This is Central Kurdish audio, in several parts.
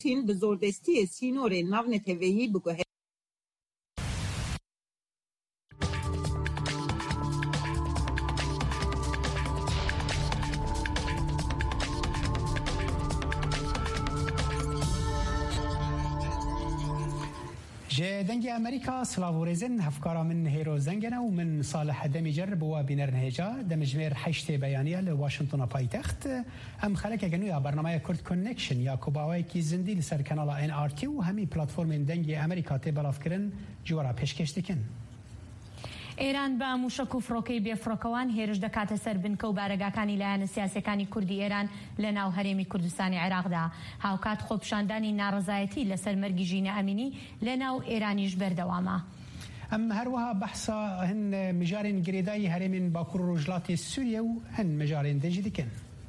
bi zordestiyê sînorên navneteweyî biguhere. دنگ امریکا سلاوورزن هفکارا من هیرو زنگنه و من صالح دمی جرب و بینر نهجا دمجمیر 8 بیانیه لواشنطن پایتخت ام خلک گنویا برنامه کرد کنکشن یا کوباوی کی زندی لسر کانال ان ار تی و همی پلتفرم دنگ امریکا تی بلاف کرن جوارا پیشکش دکن. ئێران بە موشک و فڕۆکەی بێفڕۆکەوان هێرش دەکاتە سەر بنکە و بارەگاکانی لایەنە سیاسەکانی کوردی ئێران لە ناو هەرێمی کوردستانی عێراقدا. هاوکات خۆپیشاندانی ناڕەزایەتی لەسەر مەرگی ژینە ئەمینی لە ناو ئێرانیش بەردەوامە. ام هروها بحثا هن مجارين جريداي هرمين باكور رجلات سوريا وهن مجارين دجي دكن.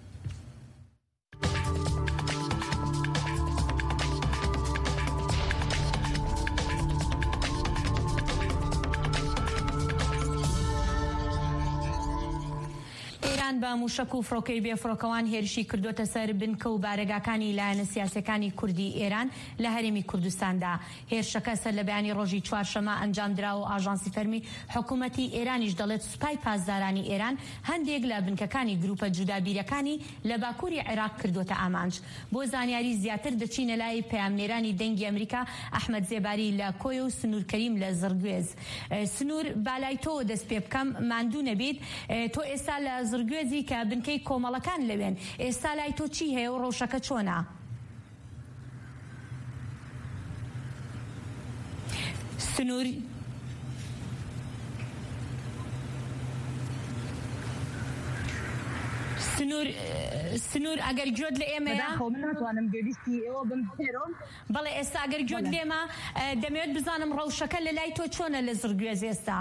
بە موشک و فڕۆکەی بێفڕۆکەوان هێرشی کردوتە سەر بنکە و بارەگاکانی لایەنە سیاسەکانی کوردی ئێران لە هەرێمی کوردستاندا. هێرشەکە سەر لە بەیانی ڕۆژی چوارشەمە ئەنجام دراوە و ئاژانسی فەرمی حکوومەتی ئێرانیش دەڵێت سوپای پاسدارانی ئێران هەندێک لە بنکەکانی گروپە جودابیرەکانی لە باکووری عێراق کردوتە ئامانج. بۆ زانیاری زیاتر دەچینە لای پەیامنێرانی دەنگی ئەمریکا ئەحمەد زێباری لە کۆی و سنوور کەریم لە زرگوێز. سنوور بالای تۆ دەست پێ بکەم ماندوو نەبیت تۆ ئێستا لە زرگوێز کە بنکەی کۆمەڵەکان لەوێن ئێستا لای تۆ چی هەیە و ڕەوشەکە چۆنە؟ سنوور ئەگەر گوێت لە ئێمەیە بەڵێ ئێستا ئەگەر گوێت لێمە دەمەوێت بزانم ڕەوشەکە لە لای تۆ چۆنە لە زرگوێز ئێستا؟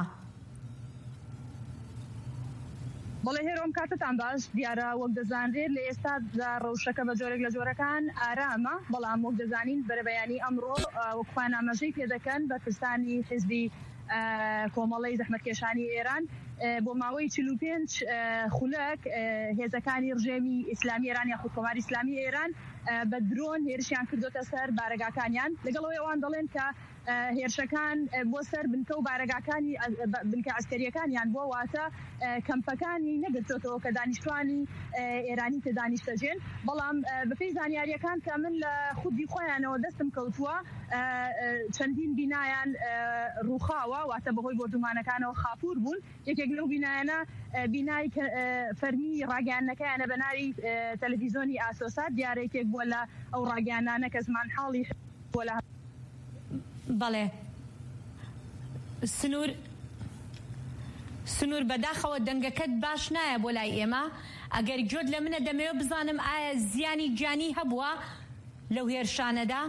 بەڵێ هێرۆم کاتتان باش دیارە وەک دەزانرێت لە ئێستا ڕەوشەکە بە جۆرێک لە جۆرەکان ئارامە بەڵام وەک دەزانین بەرەبەیانی ئەمڕۆ وەکوان ئاماژەی پێ دەکەن بە پرسانی حیزبی کۆمەڵەی زەحمەتکێشانی ئێران بۆ ماوەی 45 خولەک هێزەکانی ڕژێمی ئیسلامی ئێران یاخود کۆماری ئیسلامی ئێران بە درۆن هێرشیان کردوتە سەر بارەگاکانیان لەگەڵەوەی ئەوان دەڵێن کە هێرشەکان بۆ سەر بنکە و بارەگاکانی بنکە عسکەریەکانیان بۆ واتە کەمپەکانی نەگرتوتەوە کە دانیشتوانی ئێرانی تێ دانیشتەجێن بەڵام بەپێی زانیاریەکان کە من لە خودی خۆیانەوە دەستم کەوتووە چەندین بینایان ڕووخاوە واتە بەهۆی بۆردومانەکانەوە خاپوور بوون یەکێک لەو بینایانە بینای فەرمی ڕاگەیاندنەکەیانە بە ناوی تەلەڤیزۆنی ئاسۆسات دیارێکێک بووە لە ئەو ڕاگەیاندانە کە زمان حاڵی بۆ لە بەڵێ سنوور بەداخەوە دەنگەکەت باش نایە بۆ لای ئێمە ئەگەر گوێت لە منە دەمەوێت بزانم ئایا زیانی گیانی هەبووە لەو هێرشانەدا؟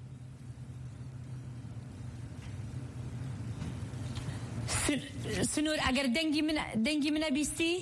سنوور ئەگەر دەنگی منە بیستی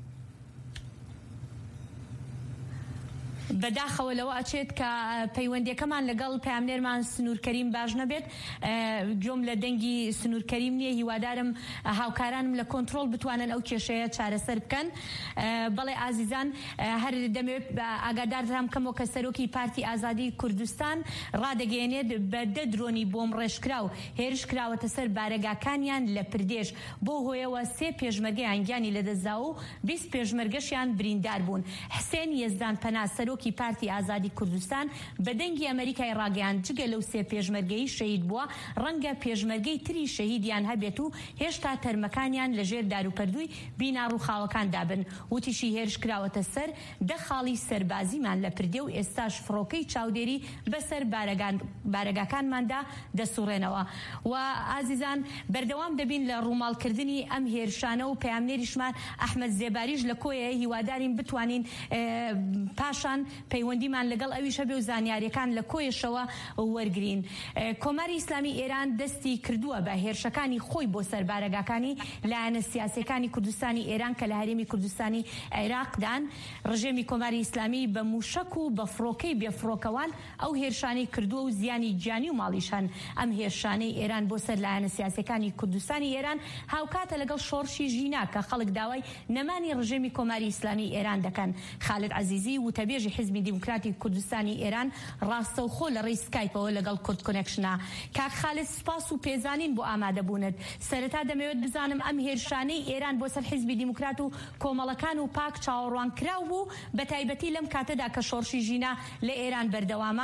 بەداخەوە لەوە ئەچێت کە پەیوەندیەکەمان لەگەڵ پەیامنێرمان سنوور کەریم باش نەبێت گوێم لە دەنگی سنوور کەریم نییە هیوادارم هاوکارانم لە کۆنتڕۆڵ بتوانن ئەو کێشەیە چارەسەر بکەن. بەڵێ ئازیزان هەر دەمەوێت ئاگادارتان بکەمەوە کە سەرۆکی پارتی ئازادی کوردستان ڕادەگەیەنێت بە 10 درۆنی بۆم ڕێژکرا و هێرش کراوەتە سەر بارەگاکانیان لە پردێش بۆ هۆیەوە 3 پێشمەرگەیان گیانی لەدەستدا و 20 پێشمەرگەشیان بریندار بوون. حسێن یەزدان پەنا سەرۆکی پارتی ئازادی کوردستان بە دەنگی ئەمریکای ڕاگەیاند جگە لەو 3 پێشمەرگەی شەهید بووە ڕەنگە پێشمەرگەی تری شەهیدیان هەبێت و هێشتا تەرمەکانیان لەژێر داروپەردووی بینا ڕووخاوەکاندا بن. وتیشی هێرش کراوەتە سەر 10 خاڵی سەربازیمان لە پردێ و ئێستاش فڕۆکەی چاودێری بەسەر بارەگاکانماندا دەسوڕێنەوە. و ئازیزان بەردەوام دەبین لە ڕووماڵکردنی ئەم هێرشانە و پەیامنێریشمان ئەحمەد زێباریش لە کۆیە هیوادارین بتوانین پاشان پەیوەندیمان لەگەڵ ئەویش هەبێ و زانیاریەکان لە کۆیشەوە وەرگرین. کۆماری ئیسلامی ئێران دەستی کردووە بە هێرشەکانی خۆی بۆ سەر بارەگاکانی لایەنە سیاسیەکانی کوردستانی ئێران کە لە هەرێمی کوردستانی عێراقدان. ڕژێمی کۆماری ئیسلامی بە موشک و بە فڕۆکەی بێفڕۆکەوان ئەو هێرشانەی کردووە و زیانی گیانی و ماڵیشان ئەم هێرشانەی ئێران بۆ سەر لایەنە سیاسیەکانی کوردستانی ئێران هاوکاتە لەگەڵ شۆڕشی ژینا کە خەڵک داوای نەمانی ڕژێمی کۆماری ئیسلامی ئێران دەکەن. خالد عەزیزی وتەبێژی حزبی دیموکراتی کوردستانی ئێران ڕاستەوخۆ لە ڕێی سکایپەوە لەگەڵ کورد کۆنێکشنە. کاک خالد سپاس و پێزانین بۆ ئامادەبوونت. سەرەتا دەمەوێت بزانم ئەم هێرشانەی ئێران بۆ سەر حزبی دیموکرات و کۆمەڵەکان و پاک چاوەڕوانکراو بوو بە تایبەتی لەم کاتەدا کە شۆڕشی ژینە لە ئێران بەردەوامە؟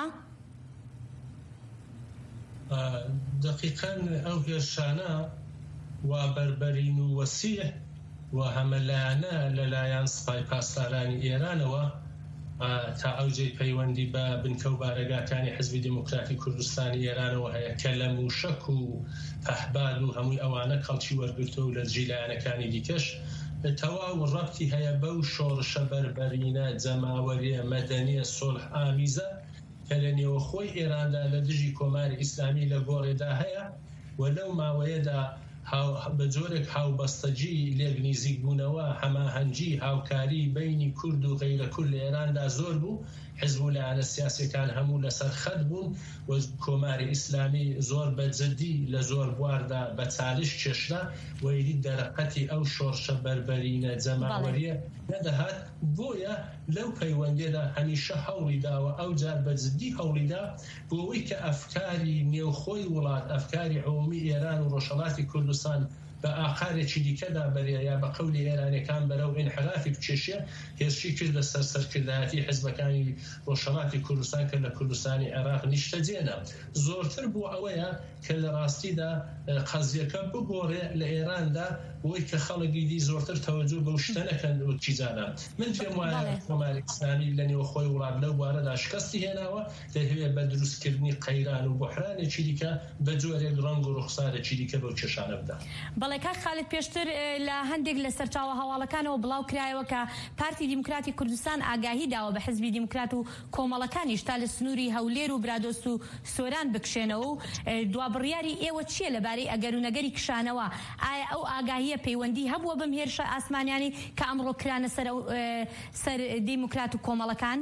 دقیقاً ئەو هێرشانە وا بەربەرین و وەسیع و هەمەلایەنە لەلایەن سوپای پاسدارانی ئێرانەوە تا ئەوجێ پەیوەندی بە بنکە و بارەگاکانی حزبی دیموکراتی کوردستانی ئێرانەوە هەیە کە لە موشک و پەهباد و هەمووی ئەوانە کەڵکی وەرگرتووە و لە جیلایەنەکانی دیکەش تەواو ڕەبتی هەیە بەو شۆڕشە بەربەرینە جەماوەریە مەدەنیە سۆلح ئامیزە کە لە نێوەخۆی ئێراندا لە دژی کۆماری ئیسلامی لە گۆڕێدا هەیە و لەو ماوەیەدا بە جۆرێک هاوبەستەجی لێک نزیک بوونەوە هەماهەنگی هاوکاری بینی کورد و غەیرە کورد لە ئێراندا زۆر بوو. حزب و لایەنە سیاسیەکان هەموو لەسەر خەت بوون و کۆماری ئیسلامی زۆر بەجددی لە زۆر بواردا بە چالش کێشرا و ئیدی دەرەقەتی ئەو شۆڕشە بەربەرینە جەماوەریە نەدەهات. بۆیە لەو پەیوەندێدا هەمیشە هەوڵی داوە ئەو جار بەجددی هەوڵیدا بۆ ئەوەی کە ئەفکاری نێوخۆی وڵات ئەفکاری عمومی ئێران و ڕۆژهەڵاتی کوردستان بە ئاقارێکی دیکەدا بەرێ یا بە قەولی ئێرانەکان بەرەو ئینحرافی بچێشیە هێرشی کرد لە سەرکردایەتی حیزبەکانی ڕۆژهەڵاتی کوردستان کە لە کوردستانی عێراق نیشتەجێنە. زۆرتر بۆ ئەوەیە کە لە ڕاستیدا قەزیەکە بگۆڕێ لە ئێراندا بۆی کە خەڵکی دی زۆرتر تەوەجۆ بەو شتە نەکەن و چیزانە. من پێم وایە کۆماری ئیسلامی لە نێوخۆی وڵات لەو بوارەدا شکستی هێناوە دەهوێت بە دروستکردنی قەیران و بوحرانێکی دیکە بە جۆرێک ڕەنگ و ڕوخسارێکی دیکە بەو کێشانە بدا. بەڵێ کاک خالد پێشتر لە هەندێک لە سەرچاوە هەواڵەکانەوە بڵاو کرایەوە کە پارتی دیموکراتی کوردستان ئاگاهی داوە بە حزبی دیموکرات و کۆمەڵەکانیش تا لە سنووری هەولێر و برادۆست و سۆران بکشێنەوە و دوابڕیاری ئێوە چییە لەبارەی ئەگەر و نەگەری کشانەوە؟ ئایا ئەو ئاگاهیە پەیوەندی هەبووە بەم هێرشە ئاسمانیانی کە ئەمڕۆ کرانە سەر دیموکرات و کۆمەڵەکان؟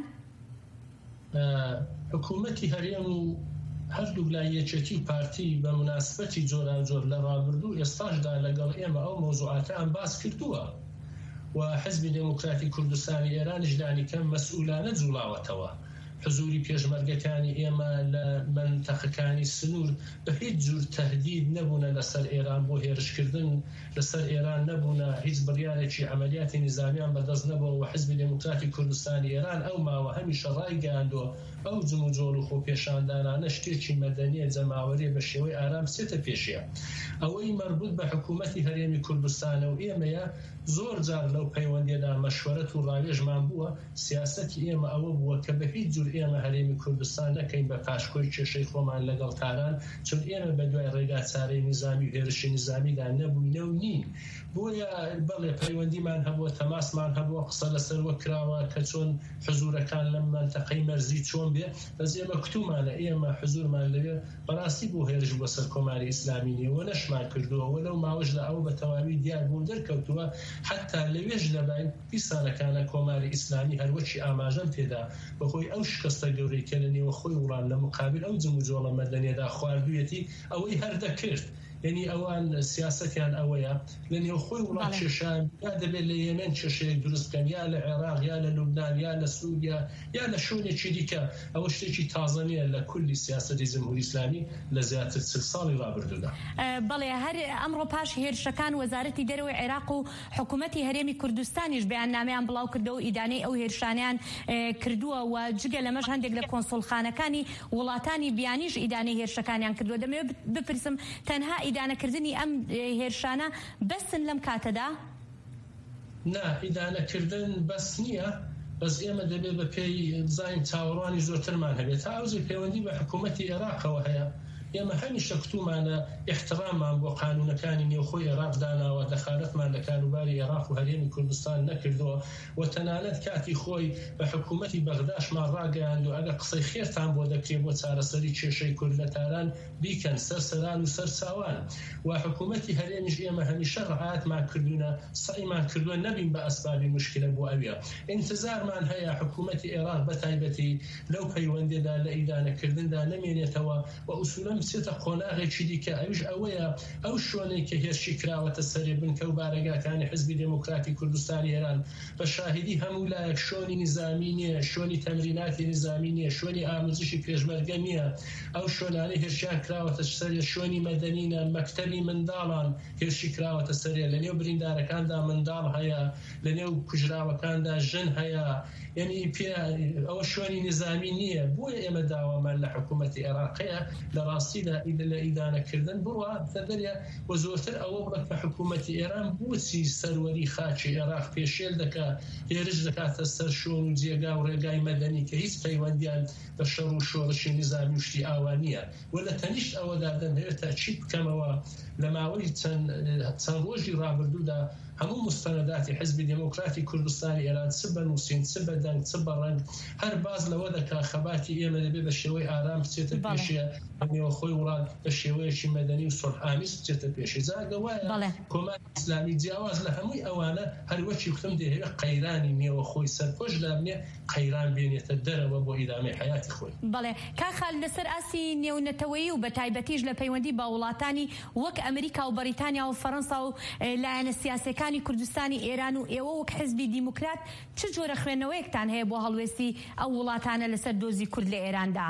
حکوومەتی هەرێم و هەردوو لایەکێتی پارتی بە مناسبەتی جۆرا جۆر لە ڕابردوو ئێستاشدا لەگەڵ ئێمە ئەو مۆزوعاتیان باس کردووە و حزبی دموکراتی کوردستانی ئێرانیش دانیکەم مەسئولانە جوڵاوەتەوە. حزوری پێشمەرگەکانی ئێمە لە منتەقەکانی سنوور بە هیچ جور تەهدید نەبوونە لەسەر ئێران بۆ هێرشکردن لەسەر ئێران نەبوونە، هیچ بڕیارێکی عملیاتی نظامیان بەدەست نەبووە و حزبی دموکراتی کوردستانی ئێران ئەو ماوە هەمیشە ڕایگەیاندووە ئەو جم و جۆڵ و خۆپێشاندانانە شتێکی مەدەنیە جەماوەریە بە شێوەی ئارام سێتە پێشیە. ئەوەی مربوط بە حکوومەتی هەرێمی کوردستانە و ئێمەیە زۆر جار لەو پەیوەندێدا مەشوەرەت و ڕاوێژمان بووە. سیاسەتی ئێمە ئەوە بووە کە بە هیچ جور ئێمە هەرێمی کوردستان نەکەین بە پاشکۆی کێشەی خۆمان لەگەڵ تاران، چون ئێمە بە دوای ڕێگا چارەی نظامی و هێرشی نظامیدا نەبووینە و نین. بۆیە بەڵێ پەیوەندیمان هەبووە، تەماسمان هەبووە، قسە لەسەر وە کراوە کە چۆن حزورەکان لەم منتەقەی مەرزی چۆن بێ. بەس ئێمە کتومانە ئێمە حزورمان لەوێ بەڕاستی بۆ هێرش بۆ سەر کۆماری ئیسلامی نیە و نەشمان کردووە و لەو ماوەشدا ئەو بە تەواوی دیار بوون دەرکەوتووە. حتا لەوێژ لەبین پیسانەکانە کۆماری ئیسلامی هەروەکی ئاماژەم تێدا بەخۆی ئەو شکستە گەورەی کە لە نێوەخۆی وڵات لە مقابل ئەو جم و جۆڵە مەدەنیەدا خواردوویەتی ئەوەی هەردەکرد. یعنی ئەوان سیاسەتیان ئەوەیە لە نێوخۆی وڵات کێشان یا دەبێت لە یەمەن کێشەیەک دروست بکەن، یا لە عێراق یا لە لوبنان یا لە سووریا یا لە شوێنێکی دیکە. ئەوە شتێکی تازە نیە لە کولی سیاسەتی جمهوری ئیسلامی لە زیاتر 40 ساڵی ڕابردوودا. بەڵێ هەر ئەمڕۆ پاش هێرشەکان وەزارەتی دەرەوەی عێراق و حکوومەتی هەرێمی کوردستانیش بەیاننامەیان بڵاو کردەوە و ئیدانەی ئەو هێرشانیان کردووە و جگە لەمەش هەندێک لە کۆنسڵخانەکانی وڵاتانی بیانیش ئیدانەی هێرشەکانیان کردووە. دەمەوێت بپرسم تەنها ئیدانەکردنی ئەم هێرشانە بەسن لەم کاتەدا؟ نا، ئیدانەکردن بەس نییە، بەس ئێمە دەبێت بە پێی زاین چاوەڕوانی زۆرترمان هەبێت. تا ئەوزی پەیوەندی بە حکوومەتی عێراقەوە هەیە. ئێمە هەمیشە کتومانە احترامان بۆ قانونەکانی نێوخۆی عێراق داناوە، دەخالەتمان لە کاروباری عێراق و هەرێمی کوردستان نەکردەوە و تەنانەت کاتی خۆی بە حکوومەتی بەغداشمان ڕاگەیاند و ئەگەر قسەی خێرتان بۆ دەکرێت بۆ چارەسەری کێشەی کورد لە تاران بیکەن سەر سەران و سەر چاوان. و حکوومەتی هەرێمیش ئێمە هەمیشە ڕعایەتمان کردوونە، سعیمان کردووە نەبین بە ئەسبابی مشکلە بۆ ئەویە. انتظارمان هەیە حکوومەتی عێراق بەتایبەتی لەو پەیوەندێدا لە ئیدانەکردندا نەمێنێتەوە و ئوسوولەم بچێتە قۆناغێکی دیکە ئەوش ئەوەیە ئەو شوێنەی کە هێرشی کراوەتە سەرێ بنکە و بارەگاکانی حزبی دموکراتی کوردستانی ئێران بە شاهدی هەموو لایەک شوێنی نظامی نییە، شوێنی تەمریناتی نظامی نییە، شوێنی ئاموزشی پێشمەرگە نییە، ئەو شوێنانەی هێرشیان کراوەتە سەرێ شوێنی مەدەنینە، مەکتەبی منداڵان هێرشی کراوەتە سەرێ، لە نێو بریندارەکاندا منداڵ هەیە، لە نێو کوژراوەکاندا ژن هەیە، یعنی ئەوە شوێنی نظامی نییە. بۆیە ئێمە داوامان لە حکوومەتی عێراقەیە لە ڕاستیدا لە ئیدانەکردن بڕوە دەرێ و زۆرتر ئەوە بڵێت بە حکوومەتی ئێران بۆچی سەروەری خاچی عێراق پێشێل دەکات، هێرش دەکاتە سەر شۆن و جێگا و ڕێگای مەدەنی کە هیچ پەیوەندیان بە شەڕ و شۆڕشی نظامی شتی ئاوانیە. و لە تەنیشت ئەوەدا دەمەوێتە چی بکەمەوە لە ماوەی چەند ڕۆژی ڕابردوودا هەموو مستەنداتی حزبی دموکراتی کوردستانی ئێران چ بە نووسین، چ بە دەنگ، چ بە ڕەنگ، هەر باز لەوە دەکا خەباتی ئێمە دەبێت بە شێوەی ئارام بچێتە پێشێ، بەنێوە خۆی وڵات بە شێوەیەکی مەدەنی و سۆڵحامیز بچێتە پێشێ. جاگە وایە کۆماری ئیسلامی جیاواز لە هەمووی ئەوانە هەروەکی وتم دەهێوێت قەیرانی نێوە خۆی سەرپۆش دابنێ، قەیران بێنێتە دەرەوە بۆ ئیدامەی حیاتی خۆی. بەڵێ کاخال لەسەر ئاسی نێونەتەوەیی و بە تایبەتیش لە پەیوەندی بە وڵاتانی وەک ئەمریکا و بەریتانیا و فەڕەنسا و لایەنە سیاسەکانی کوردستانی ئێران و ئێوە وەک حزبی دیموکرات چ جۆرە خوێندنەوەیەکتان هەیە بۆ هەڵوێستی ئەو وڵاتانە لەسەر دۆزی کورد لە ئێراندا؟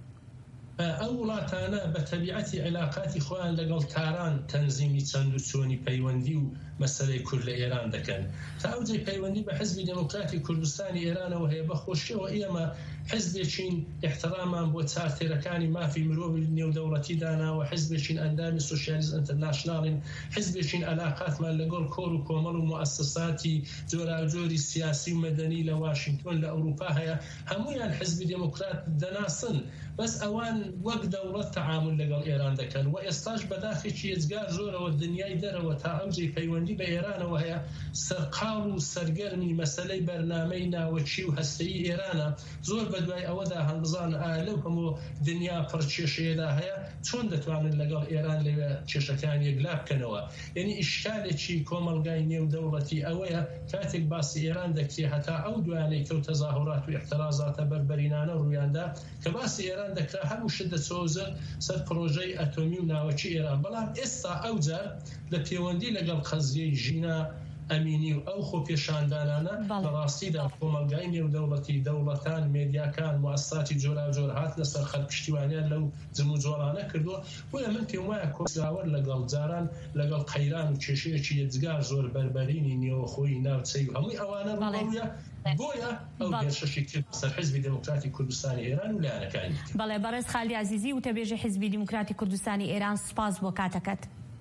ئەو وڵاتانە بە تەبیعەتی علاقاتی خۆیان لەگەڵ تاران تەنزیمی چەند و چۆنی پەیوەندی و مەسەلەی کورد لە ئێران دەکەن. تا ئەوجێ پەیوەندی بە حزبی دموکراتی کوردستانی ئێرانەوە هەیە بەخۆشیەوە ئێمە حزبێکین احترامان بۆ چارتێرەکانی مافی مرۆڤی نێودەوڵەتی داناوە، حزبێکین ئەندامی سۆشیالیزم ئینتەرناشناڵین، حزبێکین علاقاتمان لەگەڵ کۆر و کۆمەڵ و موسساتی جۆراوجۆری سیاسی و مەدەنی لە واشنگتن لە ئەوروپا هەیە، هەمویان حزبی دموکرات دەناسن، بەس ئەوان وەک دەوڵەت تەعامل لەگەڵ ئێران دەکەن و ئێستاش بەداخێکی ێجگار زۆرەوە دنیای دەرەوە تا ئەوجێ پەیوەندی بە ئێرانەوە هەیە، سەرقاڵ و سەرگەرمی مەسەلەی بەرنامەی ناوەچی و هەستەیی ئێرانە. زۆر بەدوای ئەوەدا هەڵبزان لەو هەموو دنیا پڕکێشەیەدا هەیە چۆن دەتوانن لەگەڵ ئێران لەوێ کێشەکان یەکلا بکەنەوە. یعنی ئیشکالێکی کۆمەلگای نێودەوڵەتی ئەوەیە کاتێک باسی ئێران دەکرێت هەتا ئەو دوانەی کەوت تەظاهرات و احترازاتە بەربەرینانە ڕوویاندا کە باسی ئێران دەکرا هەموو شت دەچۆزە سەر پرۆژەی ئەتۆمی و ناوەچی ئێران. بەڵام ئێستا ئەوجار لە پەیوەندی لەگەڵ قەزیەی ژینە ئەمینی و ئەو خۆ پێشاندانانە لە ڕاستیدا کۆمەلگای نێودەوڵەتی دەوڵەتان، مێدیاکان، موسساتی جۆراوجۆر هاتنە سەر خەڵک پشتیوانیان لەو جم و جۆڵانە کردووە. بۆیە من پێم وایە کۆسراوەر لەگەڵ جاران لەگەڵ قەیران و کێشەیەکی یەجگار زۆر بەربەرینی نێوەخۆی ناوچەی و هەمووی ئەوانە ڕوویە. بۆیە ئەو گەشەشی کرد سەر حزبی دموکراتی کوردستانی ئێران و لایەنەکانی. بەڵێ بەڕێز خالی عەزیزی و تەبێژە حزبی دموکراتی کوردستانی ئێران سپاس بۆ کاتەکەت.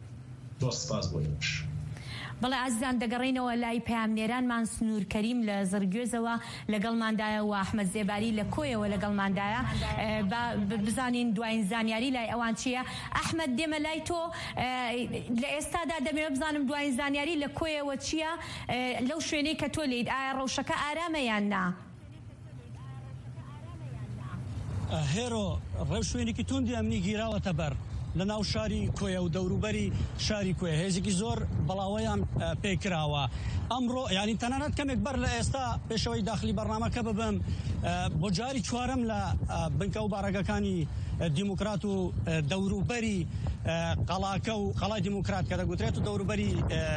سپاس بۆ ئێوەش. بەڵێ ئازیزان دەگەڕینەوە لای پەیامنێرانمان سنوور کەریم لە زەرگوێزەوە لەگەڵماندایە و ئەحمەد زێباری لە کۆیەوە لەگەڵماندایە بزانین دوایین زانیاری لای ئەوان چییە. ئەحمەد دێمە لای تۆ لە ئێستادا دەمەوێت بزانم دوایین زانیاری لە کۆیەوە چییە لەو شوێنەی کە تۆ لێیت، ئایا ڕەوشەکە ئارامە یان نا؟ هێرۆ ڕێو شوێنێکی توندی ئەمنی گیراوەتە بەر لە ناو شاری کۆیە و دەوروبەری شاری کۆیە، هێزێکی زۆر بەڵاوەیان پێکراوە. ئەمڕۆ ینی تەنانەت کەمێک بەر لە ئێستا پێشەوەی داخلی بەرنامەکە ببم بۆ جاری چوارەم لە بنکە و بارەگەکانی دیموکرات و دەوروبەری قەڵاکە و قەڵای دیموکرات کە دەگوترێت و دەوروبەری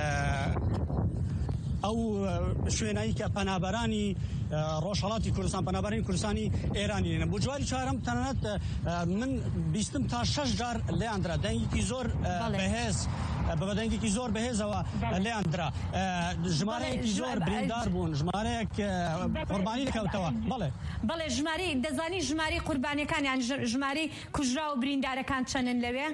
ئەو شوێنایی کە پەنابەرانی ڕۆژهەڵاتی کوردستان پەنابەرانی کوردستانی ئێرانی بۆ جواری چوارەم تەنانەت من بیستم تا 6 جار لێیاندرا دەنگێکی زۆر بەهێز بەدەنگێکی زۆر بەهێزەوە لێیاندرا، ژمارەیەکی زۆر بریندار بوون، ژمارەیەک قوربانی دەکەوتەوە. بەڵێ ژماری دەزانی ژماری قوربانیەکان یان ژماری کوژرا و بریندارەکان چەندن لەوێ؟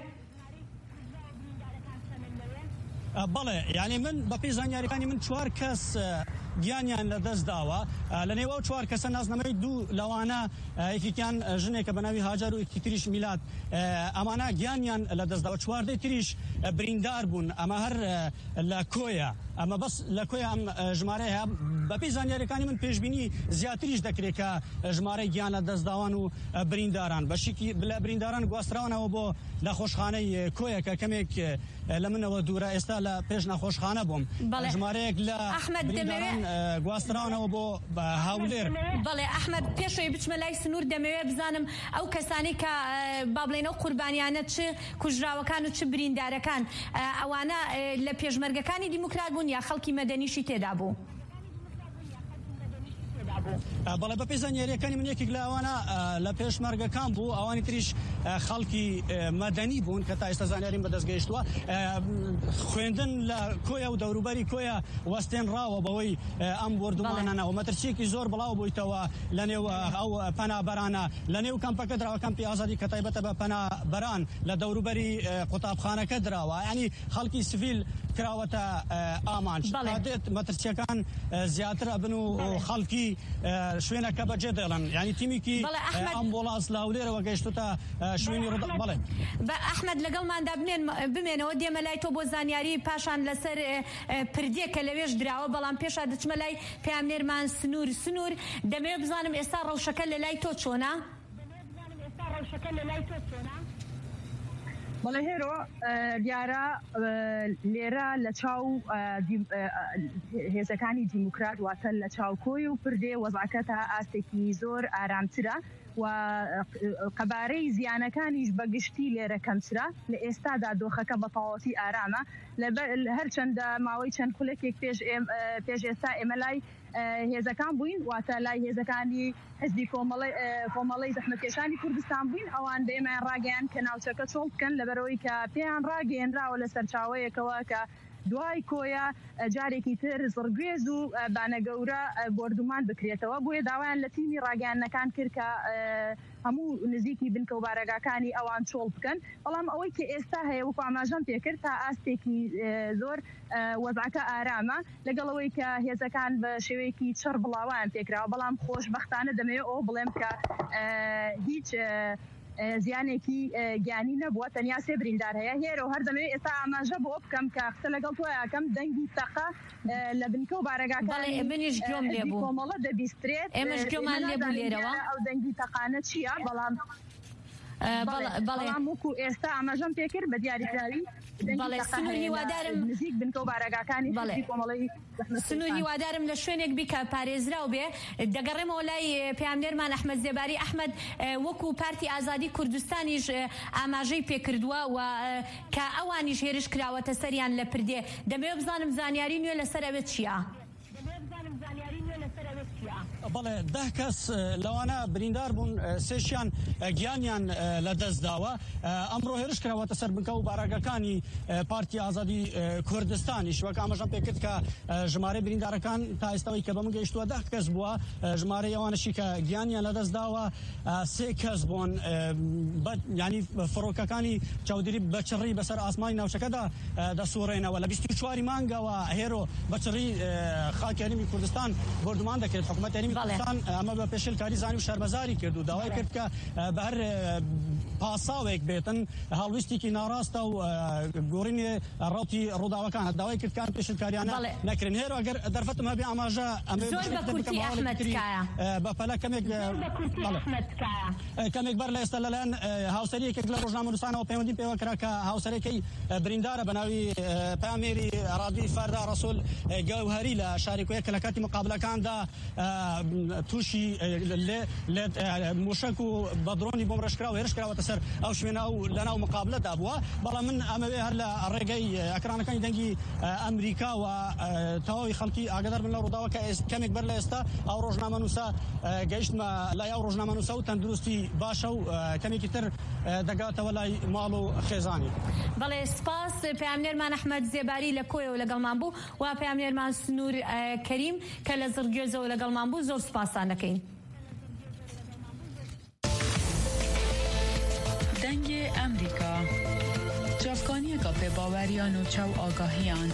بەڵێ یعنی من بە پێی زانیاریەکانی من 4 کەس گیانیان لەدەست داوە. لە نێوە 4 کەسە نازنەمەی 2 لەوانە یەکێکیان ژنێکە بە ناوی هاجار و یەکی تریش میلاد، ئەمانە گیانیان لەدەست داوە. 4 تریش بریندار بوون. ئەمە هەر لە کۆیە، ئەمە بەس لە کۆیە ئەم ژمارە هەیە. بە پێی زانیاریەکانی من پێشبینی زیاتریش دەکرێت کە ژمارەی گیان لە دەستداوان و برینداران بەشێکی لە برینداران گواستراونەوە بۆ نەخۆشخانەی کۆیە کە کەمێک لە منەوە دوورە، ئێستا لە پێش نەخۆشخانە بووم. ژمارەیەک لە ئەحمەد دەمەوێت گواستراونەوە بۆ هاولێر. بەڵێ ئەحمەد پێشەوەی بچمە لای سنوور دەمەوێت بزانم ئەو کەسانی کە با بڵێنەوە قوربانیانە چ کوژراوەکان و چ بریندارەکان ئەوانە لە پێشمەرگەکانی دیموکرات بوون یا خەڵکی مەدەنیشی تێدا بوو؟ بەڵێ بە پێزانیاریەکانی من یەکێک لە ئەوانە لە پێشمەرگەکان بوو، ئەوانی تریش خەڵکی مەدەنی بوون کە تا ئێستا زانیاریم بەدەستگەیشتووە. خوێندن لە کۆیە و دەوروبەری کۆیە وەستێنراوە بەوەی ئەم بردومانانەوە مەترسیەکی زۆر بڵاو بوویتەوە لە نێو ئەو پەنابەرانە، لە نێو کەمپەکە دراوە کەمپی ئازادی کە تایبەتە بە پەنابەران لە دەوروبەری قوتابخانەکە دراوە، یعنی خەڵکی سڤیل کراوەتە ئامانج. دێت مەترسیەکان زیاتر ئەبن و خەڵکی شوێنەکە بەجێ دێڵن، یعنی تیمێکی ئەمبۆڵانس لە هەولێرەوە گەیشتوتە شوێنی ڕۆدا. بەڵێ بە ئەحمەد لەگەڵماندا بمێنەوە دێمە لای تۆ بۆ زانیاری پاشان لەسەر پردیەکە لەوێش دراوە، بەڵام پێشا دەچمە لای پێامنێرمان سنوور دەمەوێت بزانم ئێستا ڕەوشەکە لە لای تۆ چۆنە؟ بەڵێ هێرۆ دیارە لێرە لە چاو هێزەکانی دیموکرات واتە لە چاوکۆی و پردێ وەزعەکە تا ئاستێکی زۆر ئارامترە و قەبارەی زیانەکانیش بەگشتی لێرە کەمترە. لە ئێستادا دۆخەکە بە تەواوەتی ئارامە، هەرچەندە ماوەی چەند خولەکێک پێش ئێستا ئێمە لای هێزەکان بووین، واتە لای هێزەکانی حزبی کۆمەڵەی زەحمەتکێشانی کوردستان بووین، ئەوان بێمایان ڕاگەیان کە ناوچەکە چۆڵ بکەن لەبەرەوەی کە پێیان ڕاگەیەنراوە لە سەرچاوەیەکەوە کە دوای کۆیە جارێکی تر زڕگوێز و بانەگەورە بردومان بکرێتەوە. بۆیە داوایان لە تیمی ڕاگەیانەکان کرد کە هەموو نزیکی بنکە و بارەگاکانی ئەوان چۆڵ بکەن، بەڵام ئەوەی کە ئێستا هەیە وەکو ئاماژەم پێکرد تا ئاستێکی زۆر وەزعەکە ئارامە، لەگەڵەوەی کە هێزەکان بە شێوەیەکی چڕ بڵاوان پێکراوە، بەڵام خۆشبەختانە دەمەوێت ئەو بڵێم کە هیچ زیانێکی گیانی نەبووە، تەنیا سێ بریندار هەیە. هێرە هەر دەمەوێت ئێستا ئاماژە بۆ بکەم کە قسە لەگەڵ تۆ یاکەم دەنگی تەقە لە بنکە و بارەگاکانی منیش گوێم لێبوو کۆمەڵە دەبیسترێت، ئێمەش گوێمان لێبوو لێرەوە ئەو دەنگی تەقانە چییە، بەڵام وەکو ئێستا ئاماژەم پێکرد بە دیاریکراوی نزیک بنکە و بارەگاکانی کۆمەڵەی سنوور هیوادارم لە شوێنێک بیکە پارێزراو بێ. دەگەڕێمەوە لای پێامنێرمان ئەحمەد زێباری. ئەحمەد وەکو پارتی ئازادی کوردستانیش ئاماژەی پێکردووە و کە ئەوانیش هێرش کراوەتە سەریان لە پردێ، دەمەوێت بزانم زانیاری نوێ لەسەر ئەوێ چییە؟ بەڵێ 10 کەس لەوانە بریندار بوون، سێشیان گیانیان لەدەست داوە. ئەمڕۆ هێرش کراوەتە سەر بنکە و بارەگەکانی پارتی ئازادی کوردستانیش، وەک ئاماژەم پێکرد کە ژمارە بریندارەکان تا ئێستاوەی کە بەمە گەیشتووە 10 کەس بووە، ژمارە ئەوانەشی کە گیانیان لەدەست داوە 3 کەس بوون، ینی فڕۆکەکانی چاودێری بەچڕی بەسەر ئاسمانی ناوچەکەدا دەسوڕێنەوە. لە 24 مانگەوە هێرۆ بەچڕی خاکی هەرێمی کوردستان بردومان دەکرێت. حکوومەت هەرێمی کوردستان ئەمە بە پێشێلکاری زانی و شەرمەزاری کرد و داوای کرد کە بە هەر پاساوێک بێتن هەڵویستێکی ناڕاستە و گۆڕینی ڕاوتی ڕووداوەکان داوای کرد کار پێشێلکاریانە نەکردن. هێرە ئەگەر دەرفەتم هەبێ ئاماژە بە پەلە کەمێک بەر لە ئێستا لەلایەن هاوسەریەکێک لە ڕۆژنامە نووسانەوە پەیوەندی پێوە کرا کە هاوسەرێکی بریندارە بە ناوی پامێری ڕادی فەردا ڕەسوول گەوهەری لە شارێکۆیە کە لە کاتی مقابلەکاندا تووشی موشک و بەدڕۆنی بۆم ڕشکراوە هێرش کراوەتە سەر ئەو شوێنە و لەناو مقابلەدا بووە. بەڵام من ئەمەوێ هەر لە ڕێگەی ئەکرانەکانی دەنگی ئەمریکا و تەواوی خەڵکی ئاگادار بن لە ڕووداوە کە کەمێک بەر لە ئێستا ئەو ڕۆژنامە نووسە گەیشتمە لای ئەو ڕۆژنامە نووسە و تەندروستی باشە و کەمێکی تر دەگاتەوە لای ماڵ و خێزانی. بەڵێ سپاس پێامنێرمان ئەحمەد زێباری لە کۆیەوە لەگەڵمان بوو و پێامنێرمان سنوور کەریم کە لە زرگێزەوە لەگەڵمان بوو. زۆر سپاسان دەکەین. دەنگی ئەمریکا جافکانیەکە پێباوەریان و چاو ئاگاهیان.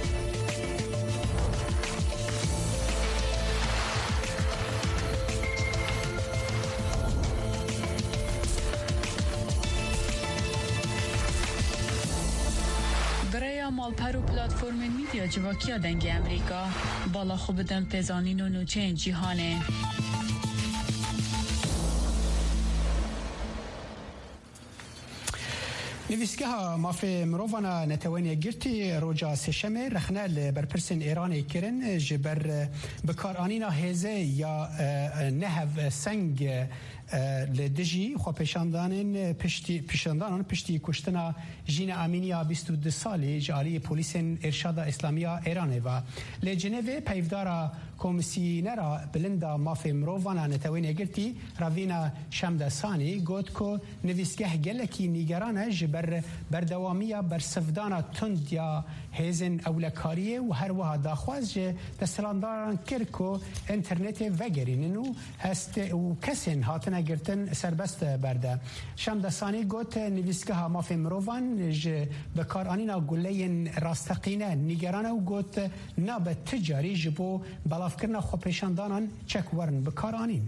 برای مالپر و پلاتفورم میدیا جواکیا دنگی امریکا بالا خوب بدن پزانین و نوچه جیهانه. نویسگاه مافی مرووانا نتوانی گرتی روجا سشمه رخنه لبرپرسن ایرانی کرن جبر بکارانینا هزه یا نهو سنگ لدجی خو پیشاندانن پشتی کشتنا جین امینیا 22 سالی جاری پلیس ارشاد اسلامیه ایران و لجنوی پیودارا کمیسیونرا بلندا مافی مرووانا نتوانی گرتی راوینا شمدسانی گوت کو نویسگاه گلکی نیگرانه جبر بردوامیه برسفدانا تند یا هیزن اولکاریه و هر وها داخواز دستلانداران کرکو انترنت وگریننو هست و کسین هاتنه گرتن سربست برده شمدسانی گوت نویسگاه مافی مروان بکارانینا گلین راستقینه نیگرانه و گوت ناب تجاری جبو بلافکرنا خو پیشاندانان چک ورن بکارانین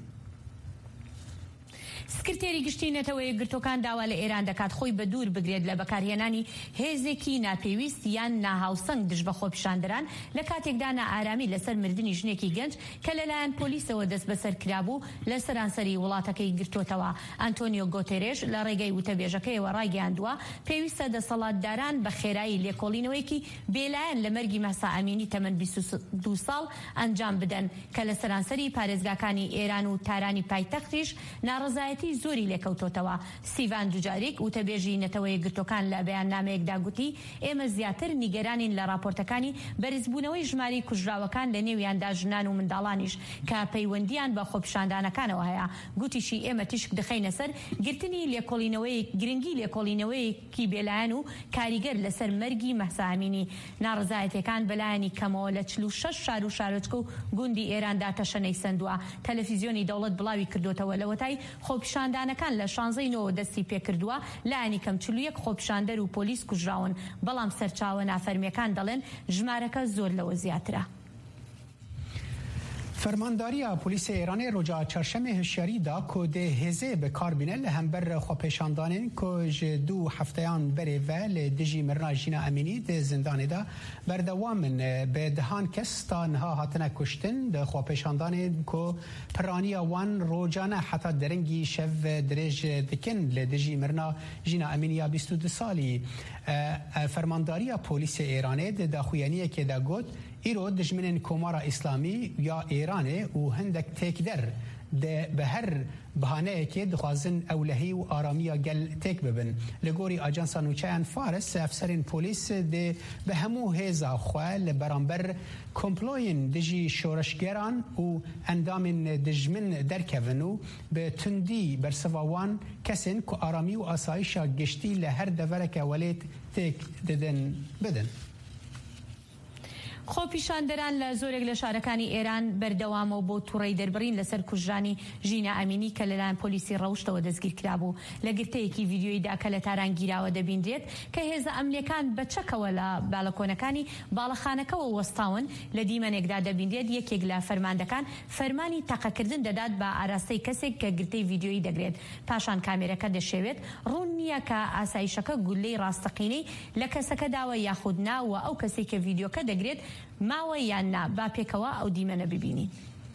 سکرتێری گشتی نەتەوەی گرتوەکان داوا لە ئێران دەکات خۆی بە دوور بگرێت لە بەکارهێنانی هێزێکی ناپێویست یان ناهاوسەنگ دژ بە خۆپیشاندەران لە کاتێکدا نائارامی لەسەر مردنی ژنێکی گەنج کە لەلایەن پۆلیسەوە دەست بەسەر کرابوو لە سەرانسەری وڵاتەکەی گرتووەتەوە. ئەنتۆنیۆ گۆتێرێش لە ڕێگەی وتەبێژەکەیەوە ڕایگەیاندووە پێویستە دەسەڵاتداران بە خێرایی لێکۆڵینەوەیەکی بێلایەن لە مەرگی مەسا ئەمینی تەمەن 22 ساڵ ئەنجام بدەن کە لە سەرانسەری پارێزگاکانی ئێران و تارانی پایتەختیش ناڕەزایەتی زۆری لێکەوتۆتەوە. سیڤان دوجاریک وتەبێژی نەتەوەی گرتوەکان لە بەیاننامەیەکدا گوتی ئێمە زیاتر نیگەرانین لە راپۆرتەکانی بەرزبوونەوەی ژماری کوژراوەکان لە نێویاندا ژنان و منداڵانیش کە پەیوەندیان بە خۆپیشاندانەکانەوە هەیە. گوتیشی ئێمە تیشک دەخەینە سەر گرتنی گرنگی لێکۆڵینەوەیەکی بێلایەن و کاریگەر لەسەر مەرگی مەسا ئەمینی. ناڕزایەتەکان بەلایەنی کەمەوە لە 46 شار و شارۆچکە و گوندی ئێراندا تەشەنەی سندووە. تەلەڤیزیۆنی دەوڵەت بڵاوی کردوتەوە لەوەتای خۆپیشاندانەکان لە 16 دەستی پێکردووە لایەنی کەم 41 خۆپیشاندەر و پۆلیس کوژراون بەڵام سەرچاوە نافەرمیەکان دەڵێن ژمارەکە زۆر لەوە زیاترە. فرمانداری پلیس ایران روزا چهارشنبه هشیاری دا که ده هزه به کار بینه لهمبر خواپیشاندانین که دو هفتهان بره و لدجی مرنا جینا امینی ده زندان دا بردوامن به دهان کس تا نها هاتنه کشتن ده خواپیشاندانین که پرانی وان روزانه حتی درنگی شو درج دکن لدجی مرنا جینا امینی 22 سالی. فرمانداری پلیس ایران ده داخویانیه که دا گوت ایرو دجمنن کمارا اسلامی یا ایرانه و هندک تک در به هر بهانه که دخوازن اولهی و آرامی گل تک ببن. لگوری آجانسا نوچهان فارس افسرین پولیس ده به همو هزا خواه برانبر کمپلوین دجی شورشگران و اندامین دجمن درکونو به تندی برسواوان کسین که آرامی و آسایشا گشتی لهر دورک ولیت تک ددن بدن. خۆپیشاندەران لە زۆرێک لە شارەکانی ئێران بەردەوامەوە بۆ تووڕەی دەربڕین لەسەر کوژرانی ژینە ئەمینی کە لەلایەن پۆلیسی ڕەوشتەوە دەستگیر کرابوو. لە گرتەیەکی ڤیدیۆیدا کە لە تارانگیراوە دەبیندرێت کە هێزە ئەمنیەکان بەچەکەوە لە باڵەکۆنەکانی باڵەخانەکەەوە وەستاون لە دیمەنێکدا دەبیندرێت یەکێک لە فەرماندەکان فەرمانی تەقەکردن دەدات بە ئاراستەی کەسێک کە گرتەی ڤیدیۆیی دەگرێت. پاشان کامێرەکە دەشێوێت ڕوون نییە کە ئاسایشەکە گولەی ڕاستەقینەی لە کەسەکە داوە یاخود ناوە ئەو کەسێک کە ڤیدیۆکە دەگرێت ماوە یان نا. با پێکەوە ئەو دیمەنە ببینین.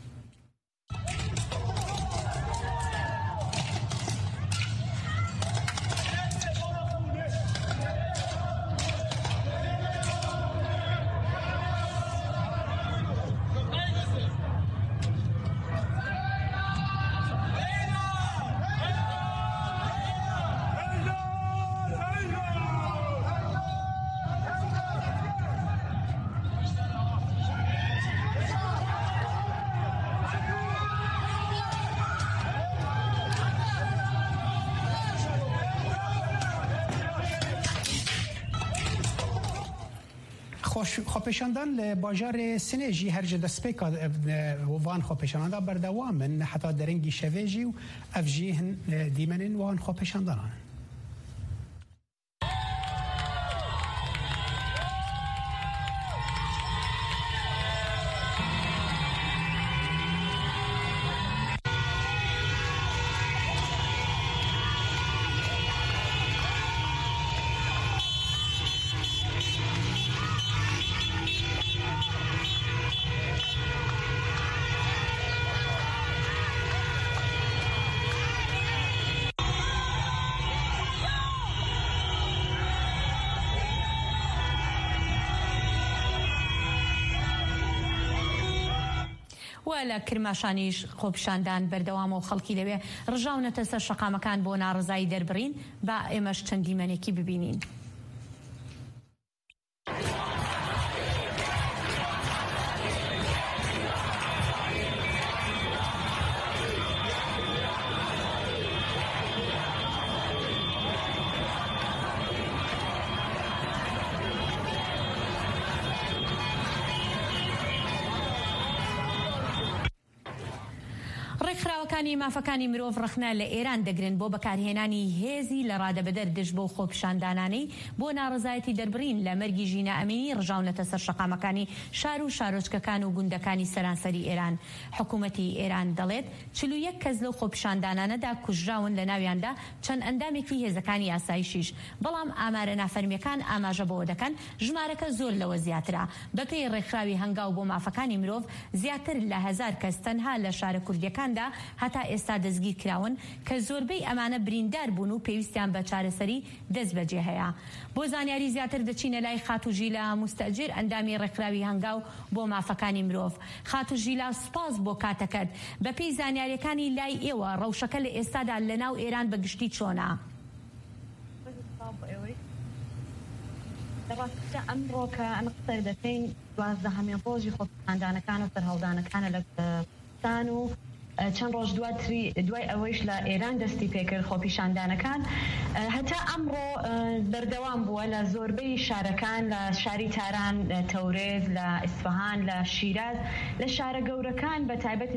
خۆپیشاندان لە باژار سنێژی هەرجە دەستپێکا وان خۆپیشاندان بەردەوامن حتا دەرەنگی شەوێژی و ئەڤژی دیمەنین وان خۆپیشاندانان. و لە کرماشانیش خۆپیشاندان بەردەوامە و خەڵکی لەوێ ڕژاونەتە سەر شەقامەکان بۆ ناڕزایی دەربڕین با ئێمەش چەند دیمەنێکی ببینین. ڕێکخراوەکانی مافەکانی مرۆڤ ڕخنە لە ئێران دەگرن بۆ بەکارهێنانی هێزی لە ڕادەبەدەر دژ بۆ خۆپیشاندانانەی بۆ ناڕزایەتی دەربڕین لە مەرگی ژینە ئەمینی ڕژاونەتە سەر شەقامەکانی شار و شارۆچکەکان و گوندەکانی سەرانسەری ئێران. حکوومەتی ئێران دەڵێت 41 کەس لەو خۆپیشاندانانەدا کوژراون لە ناویاندا چەند ئەندامێکی هێزەکانی ئاسایشیش. بەڵام ئامارە نافەرمیەکان ئاماژە بەوە دەکەن ژمارەکە زۆر لەوە زیاترە. بەپێی ڕێکخراوی هەنگاو بۆ مافەکانی مرۆڤ زیاتر لە 1000 کەس تەنها لە شارە کوردیەکاندا هەتا ئێستا دەستگیر کراون کە زۆربەی ئەمانە بریندار بوون و پێویستیان بە چارەسەری دەست بەجێ هەیە. بۆ زانیاری زیاتر دەچینە لای خاتوژیلا مستەجیر ئەندامی ڕێکخراوی هەنگاو بۆ مافەکانی مرۆڤ. خاتوژیلا سپاس بۆ کاتەکەت. بەپێی زانیاریەکانی لای ئێوە ڕەوشەکە لە ئێستادا لەناو ئێران بەگشتی چۆنە؟ دەڕاستە ئەمڕۆ کە ئەمە قسە دەکەین 12هەمین ڕۆژی خۆپیشاندانەکان و سەرهەڵدانەکانە لە کوردستان و چەند ڕۆژ دوای ئەوەیش لە ئێران دەستی پێکرد خۆپیشاندانەکان. هەتا ئەمڕۆ بەردەوام بووە لە زۆربەی شارەکان، لە شاری تاران، تەورێز، لە ئیسفەهان، لە شیراز، لە شارە گەورەکان بە تایبەت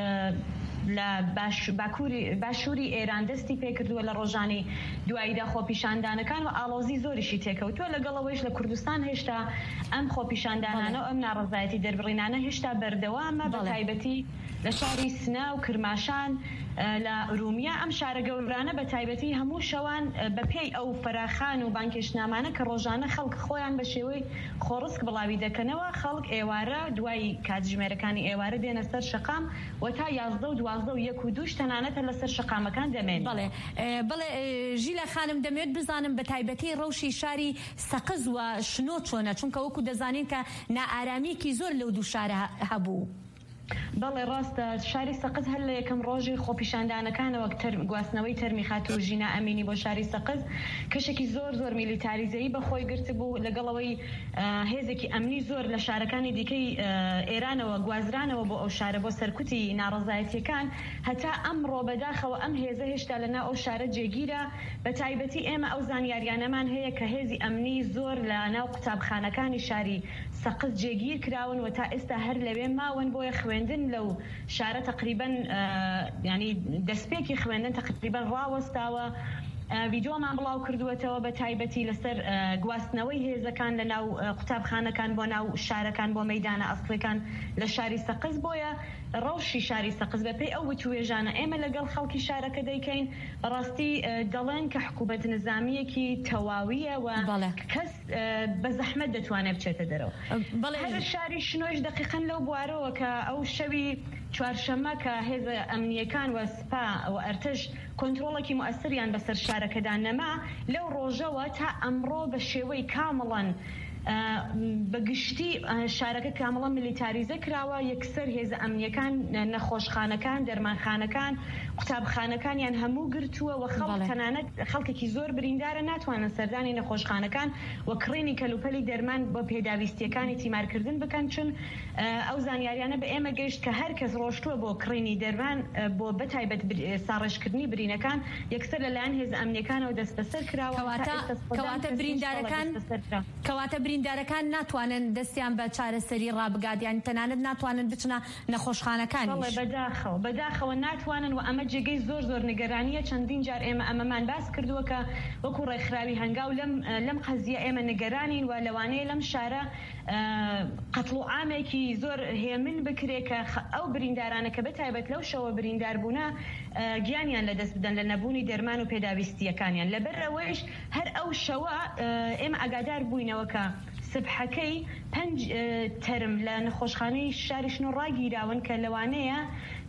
لە باشووری ئێران دەستی پێکردووە لە ڕۆژانی دواییدا خۆپیشاندانەکان و ئاڵۆزی زۆریشی تێکەوتووە. لەگەڵەوەیش لە کوردستان هێشتا ئەم خۆپیشاندانانە و ئەم ناڕەزایەتی دەربڕینانە هێشتا بەردەوامە بە تایبەتی لە شاری سنا و کرماشان لە ئورومیا. ئەم شارە گەورانە بە تایبەتی هەموو شەوان بەپێی ئەو فەراخان و بانکێشنامانە کە ڕۆژانە خەڵک خۆیان بە شێوەی خۆڕسک بڵاوی دەکەنەوە، خەڵک ئێوارە دوای کاتژمێرەکانی ئێوارە دێنە سەر شەقام و تا 11 و 12 و 1 و 2 تەنانەتە لەسەر شەقامەکان دەمێن. بەڵێ ژیلە خانم دەمێت بزانم بە تایبەتی ڕەوشی شاری سەقز و شنۆ چۆنە، چونکە وەکو دەزانین کە نائارامیەکی زۆر لەو دوو شارە هەبوو. بەڵێ ڕاستە شاری سەقز هەر لە یەکەم ڕۆژی خۆپیشاندانەکانەوە گواستنەوەی تەرمی خاتوو ژینە ئەمینی بۆ شاری سەقز کەشێکی زۆر میلیتاریزەیی بەخۆی گرت بوو، لەگەڵەوەی هێزێکی ئەمنی زۆر لە شارەکانی دیکەی ئێرانەوە گوازرانەوە بۆ ئەو شارە بۆ سەرکوتی ناڕەزایەتیەکان. هەتا ئەمڕۆ بەداخەوە ئەم هێزە هێشتا لەناو ئەو شارە جێگیرە. بە تایبەتی ئێمە ئەو زانیاریانەمان هەیە کە هێزی ئەمنی زۆر لە ناو قوتابخانەکانی شاری سەقز جێگیر کراون و تا ئێستا هەر لەوێ ماون بۆیە خوێندن لەو شارە تقریباً ینی دەستپێکی خوێندن تقریباً ڕاوەستاوە. ڤیدیۆمان بڵاو کردووەتەوە بە تایبەتی لەسەر گواستنەوەی هێزەکان لە ناو قوتابخانەکان بۆ ناو شارەکان بۆ مەیدانە ئەسڵەکان لە شاری سەقز. بۆیە ڕەوشی شاری سەقز بەپێی ئەو وتوێژانە ئێمە لەگەڵ خەڵکی شارەکە دەیکەین. بەڕاستی دەڵێن کە حکوومەت نظامیەکی تەواویە و کەس بە زەحمەت دەتوانێت بچێتە دەرەوە. هەر شاری شنۆش دقیقاً لەو بوارەوە کە ئەو شەوی چوارشەممە کە هێزە ئەمنیەکان و سپا و ئەرتش کۆنترۆڵێکی مؤثریان بەسەر شارەکەدا نەما، لەو ڕۆژەوە تا ئەمڕۆ بە شێوەی کامڵەن بەگشتی شارەکە کامڵە میلیتاریزە کراوە. یەکسەر هێزە ئەمنیەکان نەخۆشخانەکان، دەرمانخانەکان، قوتابخانەکانیان هەموو گرتووە و خەڵک تەنانەت خەڵکێکی زۆر بریندارە ناتوانن سەردانی نەخۆشخانەکان و کڕینی کەلوپەلی دەرمان بۆ پێداویستیەکانی تیمارکردن بکەن، چون ئەو زانیاریانە بە ئێمە گەیشت کە هەر کەس ڕۆشتووە بۆ کڕینی دەرمان بۆ بەتایبەت ساڕێژکردنی برینەکان یەکسەر لەلایەن هێزە ئەمنیەکانەوە دەست بەسەر کراوە. کەواتە بریندارەکان ناتوانن دەستیان بە چارەسەری ڕابگادیان تەنانەت ناتوانن بچنە نەخۆشخانەکانیش. بەداخەوە ناتوانن و ئەمە جێگەی زۆر نیگەرانیە. چەندین جار ئێمە ئەمەمان باس کردووە کە وەکو ڕێکخراوی هەنگاو لەم قەزیە ئێمە نیگەرانین و لەوانەیە لەم شارە قەتڵ و عامێکی زۆر هێمن بکرێت کە ئەو بریندارانە کە بەتایبەت لەو شەوە بریندار بوونە گیانیان لەدەست بدەن لە نەبوونی دەرمان و پێداویستیەکانیان. لەبەرەوەیش هەر ئەو شەوە ئێمە ئاگادار بووینەوە کە سبحەکەی 5 تەرم لە نەخۆشخانەی شاری شنۆ ڕاگیراون کە لەوانەیە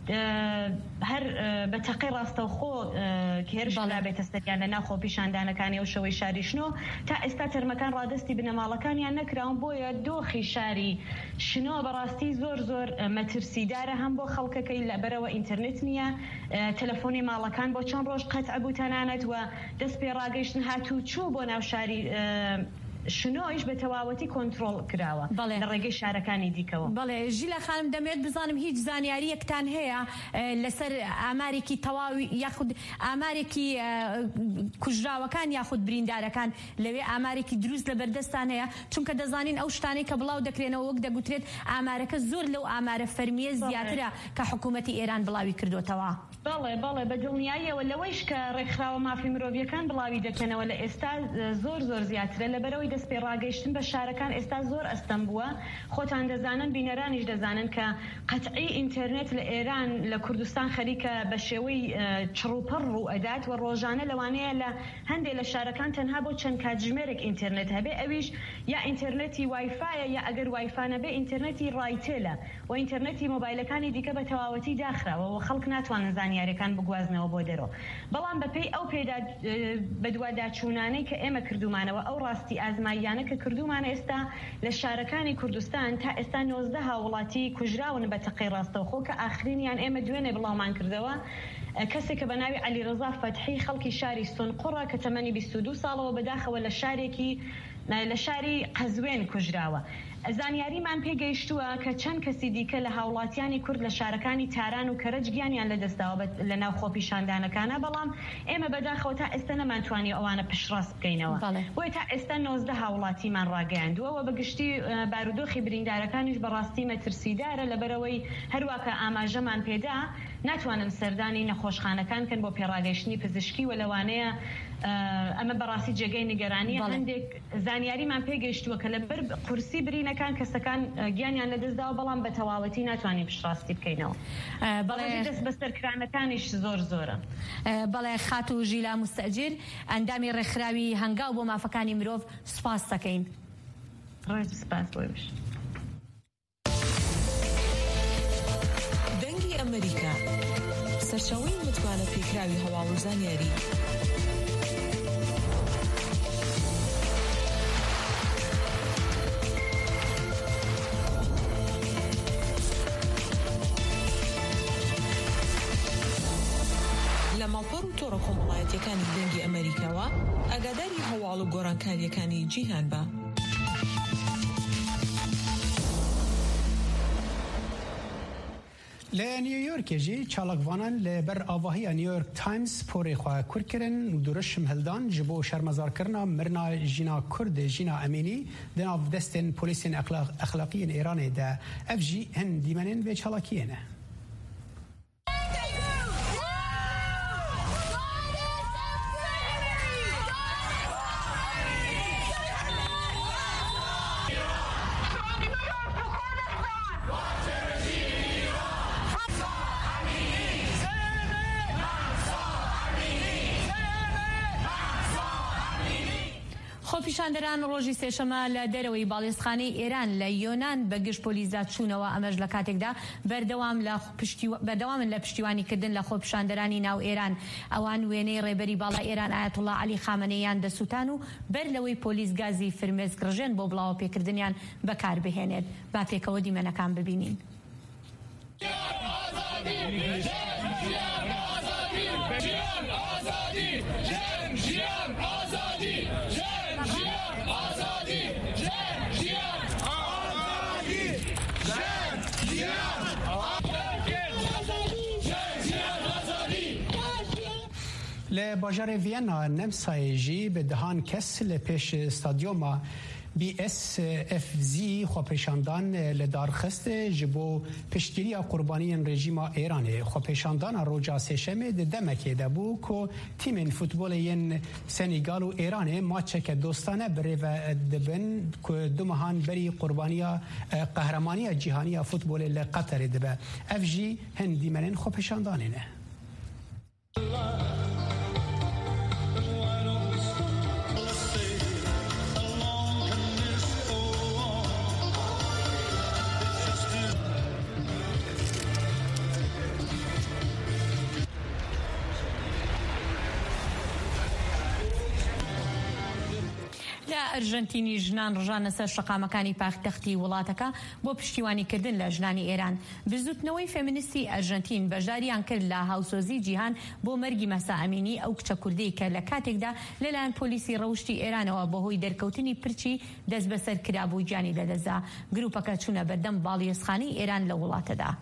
هەر بە تەقی ڕاستەوخۆ کێرش بێتە سەریان لە ناو خۆپیشاندانەکانی و شەوەی شاریشنۆ تا ئێستا تەرمەکان ڕادستی بنەماڵەکانیان نەکراون بۆیە دۆخی شاری شنۆ بەڕاستی زۆر مەترسیدارە هەم بۆ خەڵکەکەی لە بەرەوە ئینتەرنێت نییە تەلەفۆنی ماڵەکان بۆ چەند ڕۆژ قەتع بوو تەنانەت و دەست پێ ڕاگەیشتن هاتوو چوو بۆ ناو شاری شنۆیش بە تەواوەتی کۆنتڕۆڵ کراوە لە ڕێگەی شارەکانی دیکەوە. بەڵێ ژیلا خانم دەمێت بزانم هیچ زانیاریەکتان هەیە لەسەر ئامارێکی تەواوی یاخود ئامارێکی کوژراوەکان یاخود بریندارەکان لەوێ ئامارێکی دروست لە بەردەستان هەیە چونکە دەزانین ئەو شتانەی کە بڵاو دەکرێنەوە وەک دەگوترێت ئامارەکە زۆر لەو ئامارە فەرمیە زیاترە کە حکوومەتی ئێران بڵاوی کردوتەوە. بەڵێ بە دڵنیاییەوە لەوەیش کە ڕێکخراوە مافی مرۆڤیەکان بڵاوی دەکەنەوە لە ئێستا زۆر زیاترە لەبەرەوەی دەست پێ ڕاگەیشتن بە شارەکان ئێستا زۆر ئەستەم بووە. خۆتان دەزانن بینەرانیش دەزانن کە قەتعی ئینتەرنێت لە ئێران لە کوردستان خەریکە بە شێوەی چڕوپەڕ ڕوو ئەدات و ڕۆژانە لەوانەیە لە هەندێک لە شارەکان تەنها بۆ چەند کاتژمێرێک ئینتەرنێت هەبێ ئەویش یا ئینتەرنێتی وایفایە یا ئەگەر وایفا نەبێ ئینتەرنێتی ڕایتێلە و ئینتەرنێتی مۆبایلەکانی دیکە بە تەواوەتی داخراوە و خەڵک ناتوانن زانیاریەکان بگوازنەوە بۆ دەرەوە. بەڵام بەپێی ئەو پێدا بە دوواداچوونانەی کە ئێمە کردومانەوە ئەو ڕاستی ئازماییانە کە کردومانە ئێستا لە شارەکانی کوردستان تا ئێستا 19 هاوڵاتی کوژراون بە تەقی ڕاستەوخۆ کە ئاخرینیان ئێمە دوێنێ بڵاومان کردەوە. کەسێکە بە ناوی علی ڕەزا فەتحی خەڵکی شاری سونقوڕە کە تەمەنی 22 ساڵەوە بەداخەوە لە شاری قەزوێن کوژراوە. زانیاریمان پێگەیشتووە کە چەند کەسی دیکە لە هاوڵاتیانی کورد لە شارەکانی تاران و کەرەج گیانیان لەدەستاوە لە ناو خۆپیشاندانەکانە بەڵام ئێمە بەداخەوە تا ئێستا نەمانتوانی ئەوانە پشتڕاست بکەینەوە بۆیە تا ئێستا 19 هاوڵاتیمان ڕاگەیاندووە بە گشتی بارودۆخی بریندارەکانیش بەڕاستی مەترسیدارە لەبەرەوەی هەروواکە ئاماژەمان پێدا ناتوانن سەردانی نەخۆشخانەکان کەن بۆ پێڕاگەیشتنی پزیشکی و لەوانەیە ئەمە بەڕاستی جێگەی نیگەرانیە. هەندێک زانیاریمان پێگەیشتووە کە لەبەر قورسی برینەکان کەسەکان گیانیان لەدەستداوە بەڵام بە تەواوەتی ناتوانین پشتڕاستی بکەینەوە. بەڵێ دەست بەسەرکرانەکانیش زۆرە. بەڵێ خات و ژیلا مستەجیر ئەندامی ڕێکخراوی هەنگاو بۆ مافەکانی مرۆڤ سوپاس دەکەین. ڕێز سوپاس بۆیش. دەنگی ئەمریکا سەرچاوەی متمانە پێکراوی هەواڵ و زانیاری. لە ماڵپەڕ و تۆڕە کۆمەڵایەتیەکانی دەنگی ئەمریکاوە ئاگاداری هەواڵ و گۆڕانکاریەکانی جیهان بە. لە نیویۆرکێژی چالاکوانان لە بەر ئاڤاهەیە نیویۆرک تایمز پۆرێ خوا کورتکردن و درشم هەلدان ji bo şermezarkirina mirina jîna Kurd jîna Emînî di nav destên polîsên exlaqiyên Îranê de ev jî hin dîmenên vê çalakiyê ne. خۆپیشاندەران ڕۆژی سێشەمە لە دەرەوەی باڵێزخانەی ئێران لە یۆنان بە گشت پۆلیسدا چوونەوە ئەمەش لە کاتێکدا بەردەوامن لە پشتیوانیکردن لە خۆپیشاندەرانی ناو ئێران. ئەوان وێنەی ڕێبەری باڵا ئێران ئایەتوڵا عەلی خامنەییان دەسووتان و بەر لەوەی پۆلیس گازی فرمێز گڕژێن بۆ بڵاوە پێکردنیان بەکاربهێنێت. با پێکەوە دیمەنەکان ببینین. لە باژارê Viyana Nemsayê jî bi dihan kes li pêş stadyoma BSFZ xwepêşandan li darxist ji bo piştgiriya qurbaniyên rejîma Îranê. Xwepêşandana roja sêşemê di Demekê de bû ku tîmên futbolê yên Senegal û Îranê maçeke dostane birêve dibin ku du mehan berî qurbaniya qehremaniya cîhaniya futbolê li Qeterê dibe. Ev jî hin dîmenên xwepêşandanê ne. لە ئەرژەنتینی ژنان ڕژانە سەر شەقامەکانی پایتەختی وڵاتەکە بۆ پشتیوانیکردن لە ژنانی ئێران. بزوتنەوەی فێمینیستی ئەرژەنتین بەشداریان کرد لە هاوسۆزی جیهان بۆ مەرگی مەسا ئەمینی ئەو کچە کوردەی کە لە کاتێکدا لەلایەن پۆلیسی ڕەوشتی ئێرانەوە بەهۆی دەرکەوتنی پرچی دەست بەسەر کرابوو گیانی لەدەسدا. گروپەکە چوونە بەردەم باڵیۆزخانەی ئێران لە وڵاتەدا.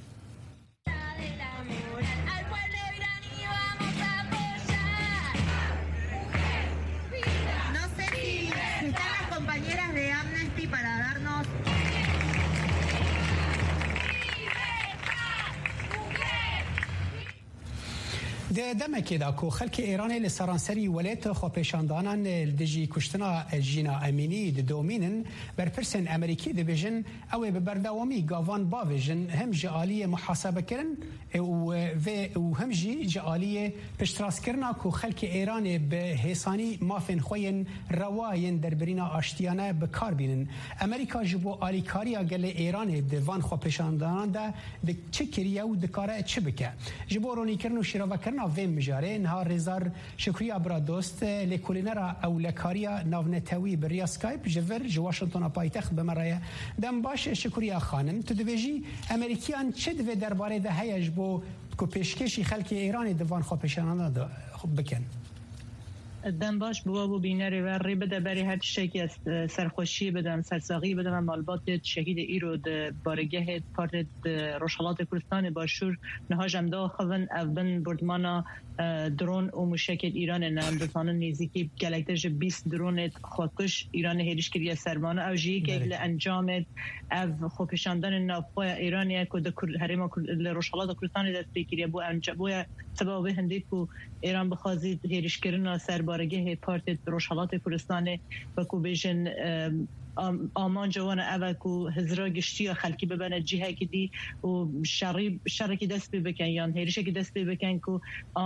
دەمەکێدا کۆ خەڵکی ئێرانê li seranserî welêt xwepêşandanan dijî kuştina Jîna Emînî diddomînin berpirsên Amerîkî dibêjin ew ê bi berdewamî gavan bavêjin hem ji aliyê muhasebekirin û hem jî ji aliyê piştrastkirina ku xelkê Îranê bi hêsanî mafên xwe yên rewayên derbirîna aştiyane bikarbînin. Amerîka ji bo alîkariya gelê Îranê di van xwepêşandanan de çi kiriye û dikare çi bike. Ji bo ronîkirin û şîrovekirina vê mijarê niha Rêzar Şikriya Biradost lêkolînera ewlekariya navnetewî bi riya Skype ji vir ji Washingtona paytext bimeraye. Dem baş Şikriya xanim tu dibêjî Amerîkiyan çi divê derbarê de heye ji bo ku pêşkêşî xelkê Îranê di van xwepêşandanan de bikin. دم باش بوا بینری و ری بده برای هر شکی از سرخوشی بدم سرساقی بدم مالبات شهید ایرو بارگه پارت روشالات کردستان باشور نهاجم دا خوان اون بردمانا درون و مشکل ایران نامدفان نیزی که گلکتر 20 درون خودکش ایران هریش کریه سرمانه او جی که انجام او خوبشاندن نافوی ایرانی که در حریم روشالات کردستان دست بکریه بو انجام بو سبب هندی که ایران بخوازید هریش کردن سر بارگه پارت روشالات کردستان و کو بیژن آمان جوان اول کو هزرا گشتی خلکی ببنه جهه که دی و شرکی دست بکن یا هریشه که دست بکن کو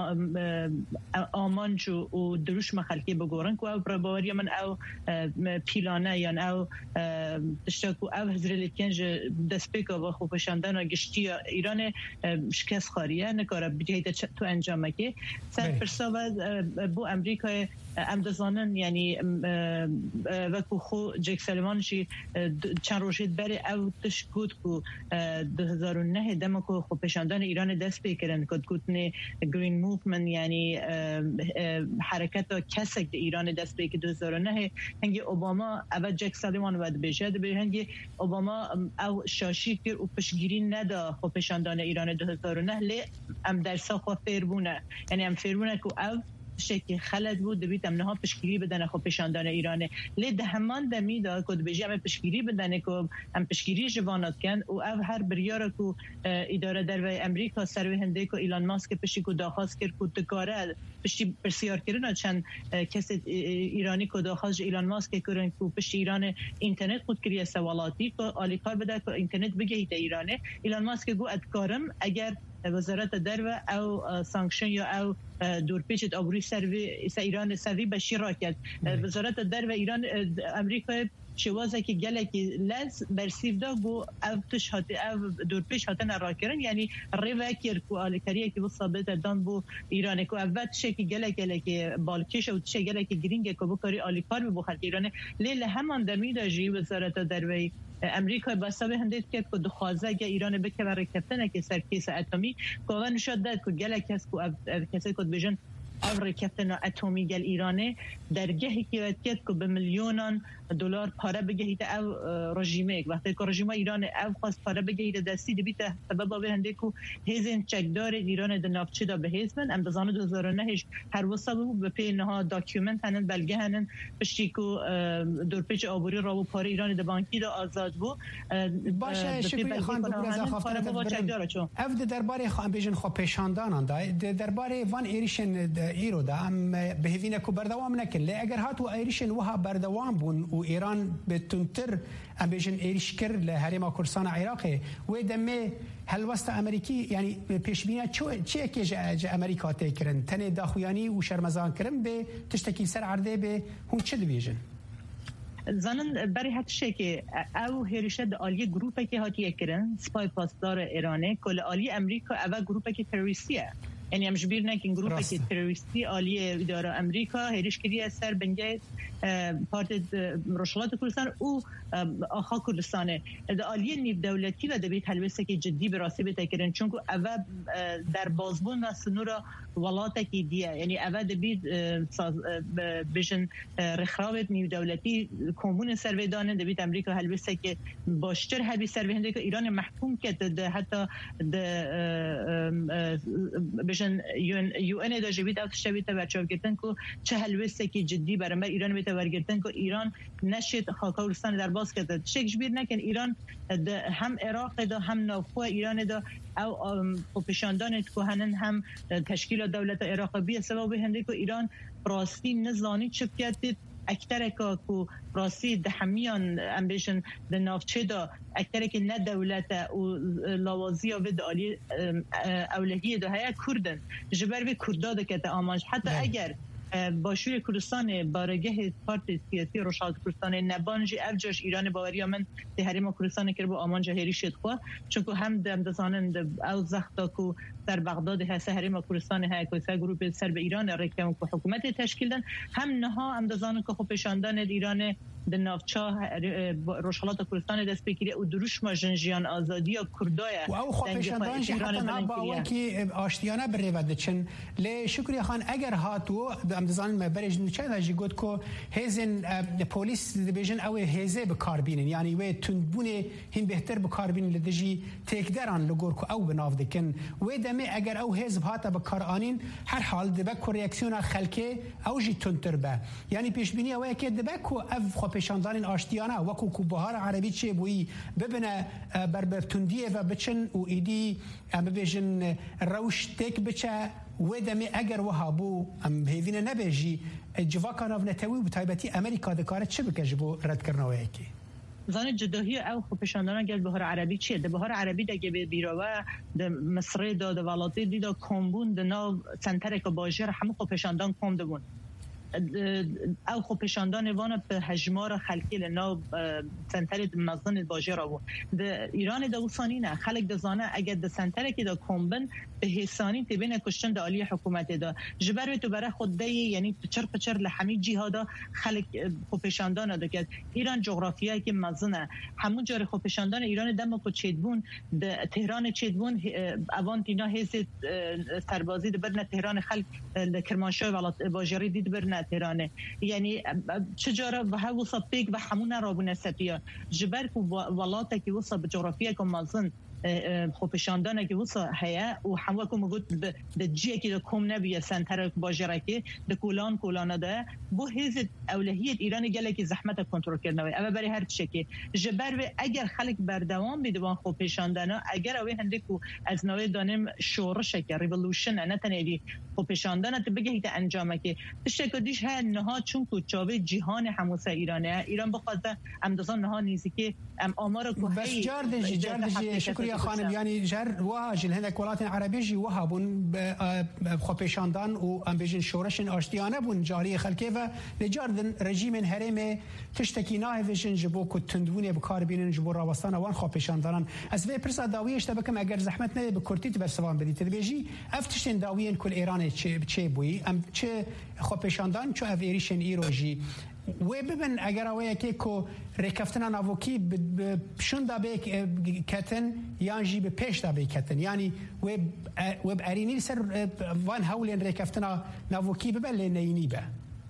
آمان جو و دروش خلکی بگورن کو او برباری من او پیلانه یا او تشتاکو او هزر لیکن دست بکن و خوبشاندن و گشتی ایران شکست خاریه نکاره بجهید تو انجامه که سر پرساوه بو امریکا امدازانن یعنی وکو خو جکسل سلمانشی چند روزید بری او تشکود کو 2009 دمکو خوبشاندن ایران دست بکردن کد گوتنی گرین موومنت یعنی حرکت کسک ایران دست بکرد 2009 هنگی اوباما اول جک سلیمان ود بجد به هنگی اوباما او شاشی کر و پشگیری ندا خوبشاندن ایران 2009 لی ام درسا خو فیربونه یعنی ام فیربونه کو او شکی خلد بود دبیت امنها پشگیری بدن خو پیشاندن ایرانه لی ده همان دمی دا کد بجی ام پشگیری بدن کو ام پشگیری جوانات کن او هر بریار کو اداره در و امریکا سروی هنده کو ایلان ماسک پشی کو داخواست کرد کو دکاره پشتی پرسیار کردن چند کس ایرانی کو داخواست ایلان ماسک کردن کو پشتی ایران اینترنت خود کریه سوالاتی کو آلیکار بده کو اینترنت بگهیت ایرانه ایلان ماسک گو ادکارم اگر وزارت در و او سانکشن یا او دورپیچت آبروی سروی ایران سروی بشی را کرد وزارت در و ایران امریکا شوازه که گله که لز برسیف دا گو او تش هاتی او دورپیش هاتن را کردن یعنی ریوه کر کو آلیکاریه که ثابت دان بو ایران کو اول تشه که گله که بالکش و تشه گله که گرینگ کو بکاری آلیکار بو خلق ایران لیل همان دمید جی وزارت در و امریکا بسابه هندید که دخوازه که ایران بکه برای کفتنه که سرکیس اتمی که نشد داد که گله کس کسی که بجن او کفتن اتمی گل ایرانه درگهی که وقت که به میلیونان دلار پاره بگهید او رژیمه وقتی که رژیم ایران او خواست پاره بگهید دستی دبیت سبب به هنده که هزین چکدار ایران د نافچه دا به هزمن ام دزانه 2009 هر وسابه به پینها داکیومنت هنن بلگه هنن پشتی که دورپیچ آبوری را و پاره ایران د بانکی دا آزاد بو باشه شکری خان بگرزا خافتر برم اف درباره خان بیجن خو پیشاندانان دا درباره وان ایریشن ایرو دا ام بهوینه کو بردوام نکن لی اگر هاتو ایریشن وها بردوام بون و ایران بتونتر ام بیجن ایریش کر لحریم کردستان عراقی و دمه هلوست امریکی یعنی پیشبینه چه که جا امریکا تکرن تنه داخویانی و شرمزان کرن به تشتکی سر عرضه به هون چه دویجن زنن برای هر چیزی که او هریشد عالی گروپی که هاتیه کرن سپای پاسدار ایرانه کل عالی امریکا او گروپی که تروریستیه یعنی امش بیر نکن گروه که تروریستی عالی اداره امریکا هریش کردی سر بنگه پارت روشلات کردستان او آخا کردستانه عالی نیب دولتی و دبیت حلوسه که جدی براستی بتکرن چون که اول در بازبون و سنورا ولاته که دیه یعنی اول دبیت بجن رخراوت نیب دولتی کمون سرویدانه دبیت امریکا حلوسه که باشتر هبی سرویدانه که ایران محکوم کرده حتی بجن یو ان دا جبیت اوت شویت بچه‌ها گرتن که چه حلوسه که جدی برام ایران میته ورگرتن که ایران نشد خاکستان در باز کرده شکش بیر نکن ایران هم عراق دا هم نافو ایران دا او پشاندان کوهنن هم تشکیل دولت عراق بی سبب هنده که ایران راستی نزانی چپ کرد اکتر که راستی دهمیان امبیشن د نافچه دا اکتر که نه دولت و لوازی و عالی اولهیه دا هیا کردن جبر به کردا دا که آمانج حتی اگر باشوی کردستان بارگه پارت سیاسی روشالات کردستان نبانجی افجاش ایران باوری من تحریم کردستان کرد با آمان جهری شد خواه چون که هم دمدزانند او زختا که در بغداد هست حریم کردستان های که گروه سر به ایران رکم که حکومت تشکیل دن هم نها هم دزانند که خب پیشاندان ایران د نافچا روشالات کردستان دست بگیره و دروش ما جنجیان آزادی یا کردای و او خب پیشاندان حتی نبا که آشتیانه بریود چن لی شکری خان اگر هاتو امدزان ما برج نچه داشتی گفت که هزین پلیس دیویژن او هزه بکاربینن یعنی و تندبونه هم بهتر بکاربینن لدیجی تکدران لگور که او بناف دکن و دمی اگر او هزب هاتا بکارانین هر حال دبک ریاکسیون خلکه او جی تندتر به یعنی پیش بینی او که دبک و اف خب پیشاندان آشتیانه وکو کو بهار عربی چه بویی ببینه بر تندیه و بچن و ایدی ببیجن روش تک بچه و دمی اگر وهابو ام هیوینه نبیجی جواکان او نتوی و تایبتی امریکا دکاره چه بکش بو رد کرنوه اکی زان جداهی او خو پیشاندان گل بهار عربی چیه ده بهار عربی دگه بیراوه ده مصر ده ولاتی دیدا کمبون ده ناو سنتر که باجر همه خو پیشاندان کمده بون او خو پیشاندان وانه به هجمار خلقی لناو سنتر مزن باجر را ده ایران ده وصانی نه خلق ده زانه اگر ده سنتر که ده کمبن به حسانی تبین کشتن ده عالی حکومت ده جبر تو برای خود ده یعنی پچر لحمی جهادا خلق خو پیشاندان ده که ایران جغرافیایی که مزنه همون جار خو پیشاندان ایران دم کو چیدبون ده تهران چیدبون اوان دینا هزت سربازی ده برنه تهران خلق ده کرمانشاه ولات باجری دید برنه تهرانه یعنی چجاره و ها وصل پیک و همون رابونه سپیا جبر کو ولاته که وصل به جغرافیای که مازن خوبشاندانه که وصل هیا و همه که موجود د جی که کم نبیه سنتر باجره که د کولان ده بو هیز اولویت ایران گله که زحمت کنترل کردنه اما برای هر چی که جبر و اگر خلق بردوام بدوان خوبشاندانه اگر اوی هنده کو از نوع دانم شورش که ریولوشن نه تنیدی خوبشاندانه تو بگه که انجامه که تشکدیش ها نها چون کو چاوه جهان هموسه ایرانه ایران بخواد امدازان نها نیزی که آمار کو بس جاردش شکریه خانم یعنی جر واجل هندک ولات عربی جی وهابون خوبشاندان و ام بجن شورش آشتیانه بون جاری خلکه و لجاردن رژیم هرم تشتکی نه ویژن جبو کو تندونه بکار بینن جبو راوستان وان خوبشاندان از وی پرسا داویش تبکم اگر زحمت نه به کورتیت برسوان بدی تبیجی افتشن داوین کل ایران چه بوی ام چه خوبشاندان چه اویریشن ایروجی و ببین اگر اوه که کو رکفتن ناوکی بشون دا بیک کتن یعنی به پیش دا بیک کتن یعنی و برینی سر وان هولین رکفتن ناوکی ببین نینی به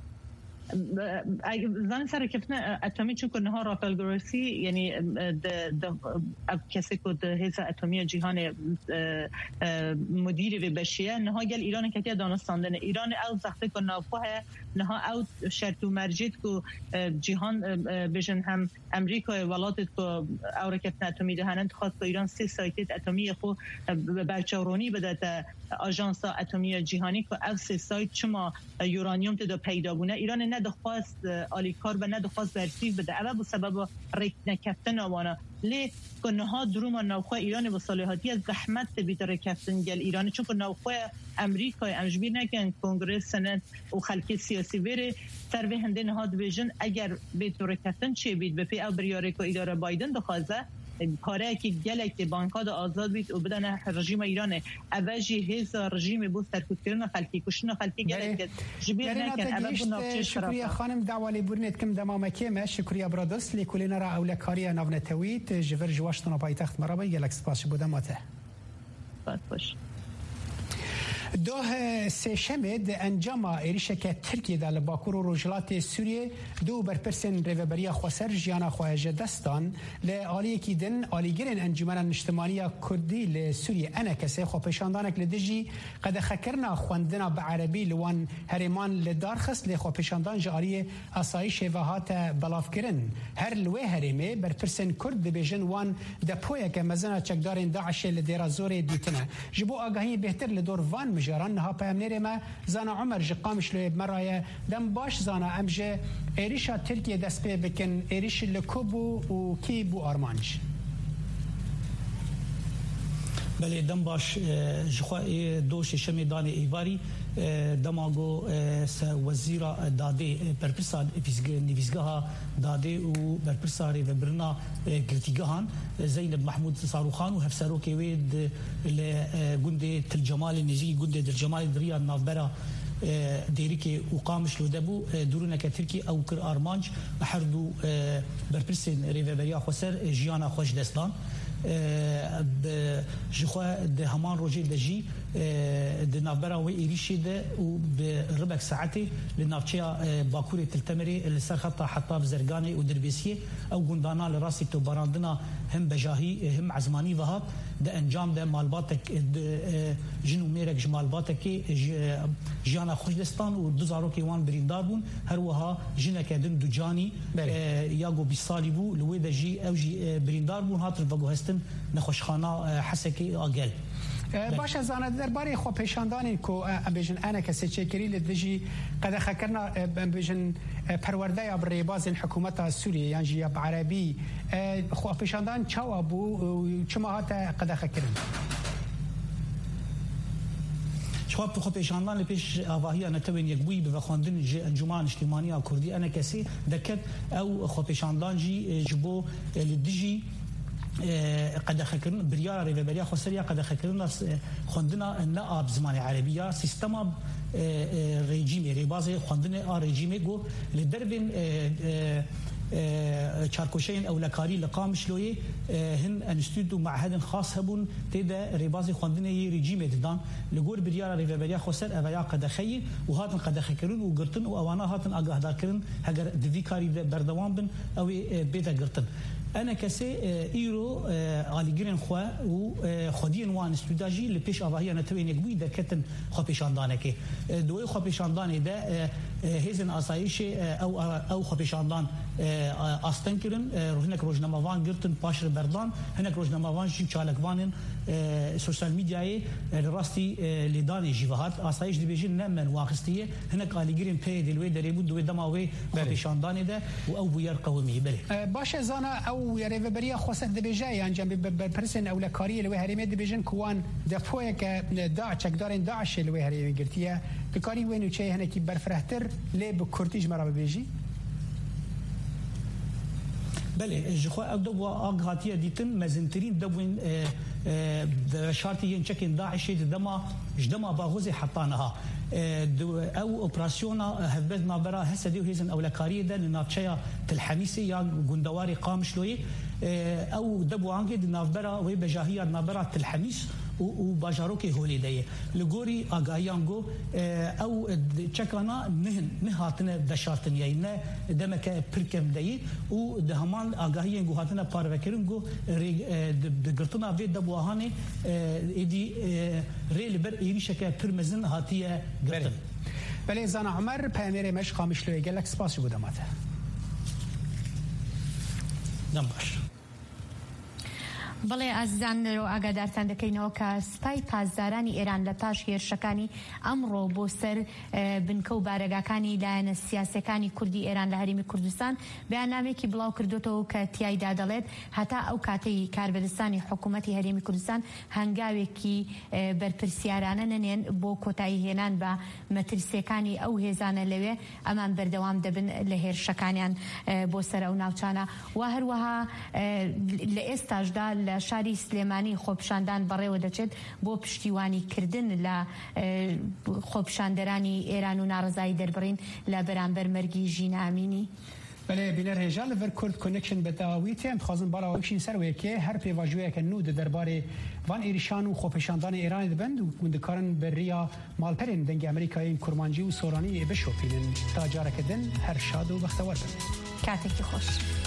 زن سر کفتن اتمی چون که نها رافل گروسی یعنی کسی که ده حیث اتمی جهان مدیر و بشیه نها گل ایران که دانستاندن ایران او زخته که نافوه نها او شرط و مرجید که جهان بجن هم امریکا ولاتت که او رکفتن اتمی دهنند خواست که ایران 3 سایت اتمی خو برچورونی بده تا آژانس اتمی جهانی که او 3 سایت چما یورانیوم تدا پیدا بونه ایران ندخواست آلیکار و ندخواست برسیف بده اول به سبب ریک نکفتن آوانا لی که نها دروم نوخواه ایران و صالحاتی از زحمت بیتر کفتن گل ایران چون که نوخواه امریکای امجبیر نکن کنگرس سنت و خلکی سیاسی بره سر هنده نها دویژن اگر بیتر کفتن چه بید بپی او بریاره که اداره بایدن دخوازه کاره که گلک بانکاد آزاد بیت و بدن رژیم ایران اوجی هز رژیم بو سرکوت کردن خلکی کشتن خلکی گلک جبیر نکن اول بنافچه شکریه خانم دعوالی بورنت کم دمامکی ما شکریه برادست لیکولین را اولکاری نافنتویت جور جواشتنا پایتخت مرابی گلک سپاس بودماته باش دوه سهشمه انجام ایریشک ترکیه در باکور و روجلات سوریه دو برپرسن ریوبریا خواسر جیانا خواهج دستان لعالیه کی دن آلیگرین انجمن اجتماعی کردی لسوریه انا کسی خو پیشاندانک لدجی قد خکرنا خواندنا بعربی لوان هرمان لدارخص لخو پیشاندان جاری اسایش وهات بلاف کرن هر لوی هرمه برپرسن کرد بیژن وان دپویا که مزنا چکدارین داعش لدیرا زور دیتنه جبو آگاهی بهتر لدور وان مجاران نها پیامنر ما زانا عمر جقامش له مرایه دم باش زانا امجه ایریشا ترکیه دست به بکن ایریش لکوبو و کیبو آرمانج بله دم باش جخوا دوش شمیدان ایواری دماغو وزیر داده برپرسا نویزگاه داده و برپرسا ریوبرنا گرتیگاهان زینب محمود صاروخان و هفسرو که وید لگنده تلجمال نزی گنده درجمال دریا نافبرا دیری که وقامش لودبو درونه که ترکی او کر آرمانج هر دو برپرسین ریوبریا خسر جیانا خوش دستان جخوا ده همان روجي دجي ده نافبرا و إيريشي ده و بربع ساعتي لنافشيا باكوري تلتمري السر خطة حطاب زرقاني ودربيسية أو قندانا لراسي توباراندنا هم بجاهي هم عزماني وهاب ده انجام ده مالباتك جنو ميرك جمالباتك جيانا خوش دستان و دوزارو كيوان بريندار بون هر وها جنا كدن دوجاني ياغو بيصالي بو لوي دجي او جي بريندار بون هات الفاغو هستن نخوشخانه حسكي اگل باش زانه درباره خو پیشاندانی کو بیژن انا کسی چکری لدجی قد خکرنا بیژن پرورده یا بریباز حکومت سوریه یعنی یا عربی خو پیشاندان چاو ابو چما هات قد خکرن شواب خو پیشاندان لپیش آواهی انا توین یک بوی به خواندن انجمن اجتماعی کردی انا کسی دکت او خو پیشاندان جی جبو لدجی قد خكرنا بريارة ريفبريا خسريا قد خكرنا خندنا نقاب زمان عربية سيستما ريجيمي ريبازي خندنا ريجيمي جو لدربين چاركوشين او لكاري لقامش لوي هن انستودو معهد خاص هبون تيدا ريبازي خواندنه ريجيم ددان لغور بريارا ريفبريا خسر اويا قد خي وهاتن قد خكرن وغرتن واوانا هاتن اگاهدار كرن هگر دفي كاري بردوام بن او بيتا غرتن انا كسي ايرو عليگرين خو و خدين وان استوداجي لپيش اواهي انا توين يكبي دكتن خو پیشاندانه دوي خو پیشاندانه ده هيزن اسايش او خو پیشاندان استنكرن هناك روزنامه‌وان گرتن پاشر بردان هناك روزنامه‌وان جي چالکوانن سوشال ميدياي راستي لدان جيوهات اسايش دبيجن نمن واخستيه هناك عليگرين بي دلوي دريبو دوي دماوي خو پیشاندانه ده او بيار قومي بله باش زانا او ريفبريا خوسه دبيجاي انجام برسن او لكاري لوي هريمه دبيجن كوان دفويا ك داع چكدارن داعش لوي هريمه گرتيه كاري وينو چي هناكي برفرهتر لي بكورتيج مرا بيجي بله جخوا او دو اغاتيه ديتن مزنترين دوين شرطي ينشكن داعش دما جدما باغوزي حطانها او اوبراسيون هبت نابرا هسدي وهيزن او لكاريه ده ناتشيا الحميسي يا غندواري قامشلوي او دبو انجد نابرا وي بجاهيه نابرا الحميس و باجاروكي هوليداي لغوري اغايانغو او تشكانا نهاتنا دشارتن ياينا دمك بركم داي و دهمان اغايانغو هاتنا بارفكرنغو دغرتنا في دبوهاني ايدي ريل بر ايريشكا برمزن هاتيه غرتن بله زانا عمر پامير مش قامشلو گلك سپاس بودماته نمباش بەڵێ ئازیزان لەرۆ ئاگادارتان دەکەینەوە کە سپای پاسدارانی ئێران لە پاش هێرشەکانی ئەمڕۆ بۆ سەر بنکە و بارەگاکانی لایەنە سیاسەکانی کوردی ئێران لە هەرێمی کوردستان بەیاننامەیەکی بڵاو کردوتەوە کە تیایدا دەڵێت هەتا ئەو کاتەی کاربەدەستانی حکوومەتی هەرێمی کوردستان هەنگاوێکی بەرپرسیارانە نەنێن بۆ کۆتایی هێنان بە مەترسیەکانی ئەو هێزانە لەوێ ئەمان بەردەوام دەبن لە هێرشەکانیان بۆ سەر ئەو ناوچانە و هەروەها لە ئێستاشدا لە شاری سلێمانی خۆپیشاندان بەڕێوە دەچێت بۆ پشتیوانیکردن لە خۆپیشاندەرانی ئێران و ناڕزایی دەربڕین لە بەرامبەر مەرگی ژینە ئەمینی. بله بینر هجا لور کرد کنکشن بداویتی هم خواستم بالا وکشین سر ویکه هر پیواجویه که نود درباره وان ایریشان و خوپشاندان ایران دبند و گندکارن بریا مالپرین دنگ امریکایی کرمانجی و سورانی بشوپینن تا جارکدن هر شاد و بختور بند. کاتکی خوش.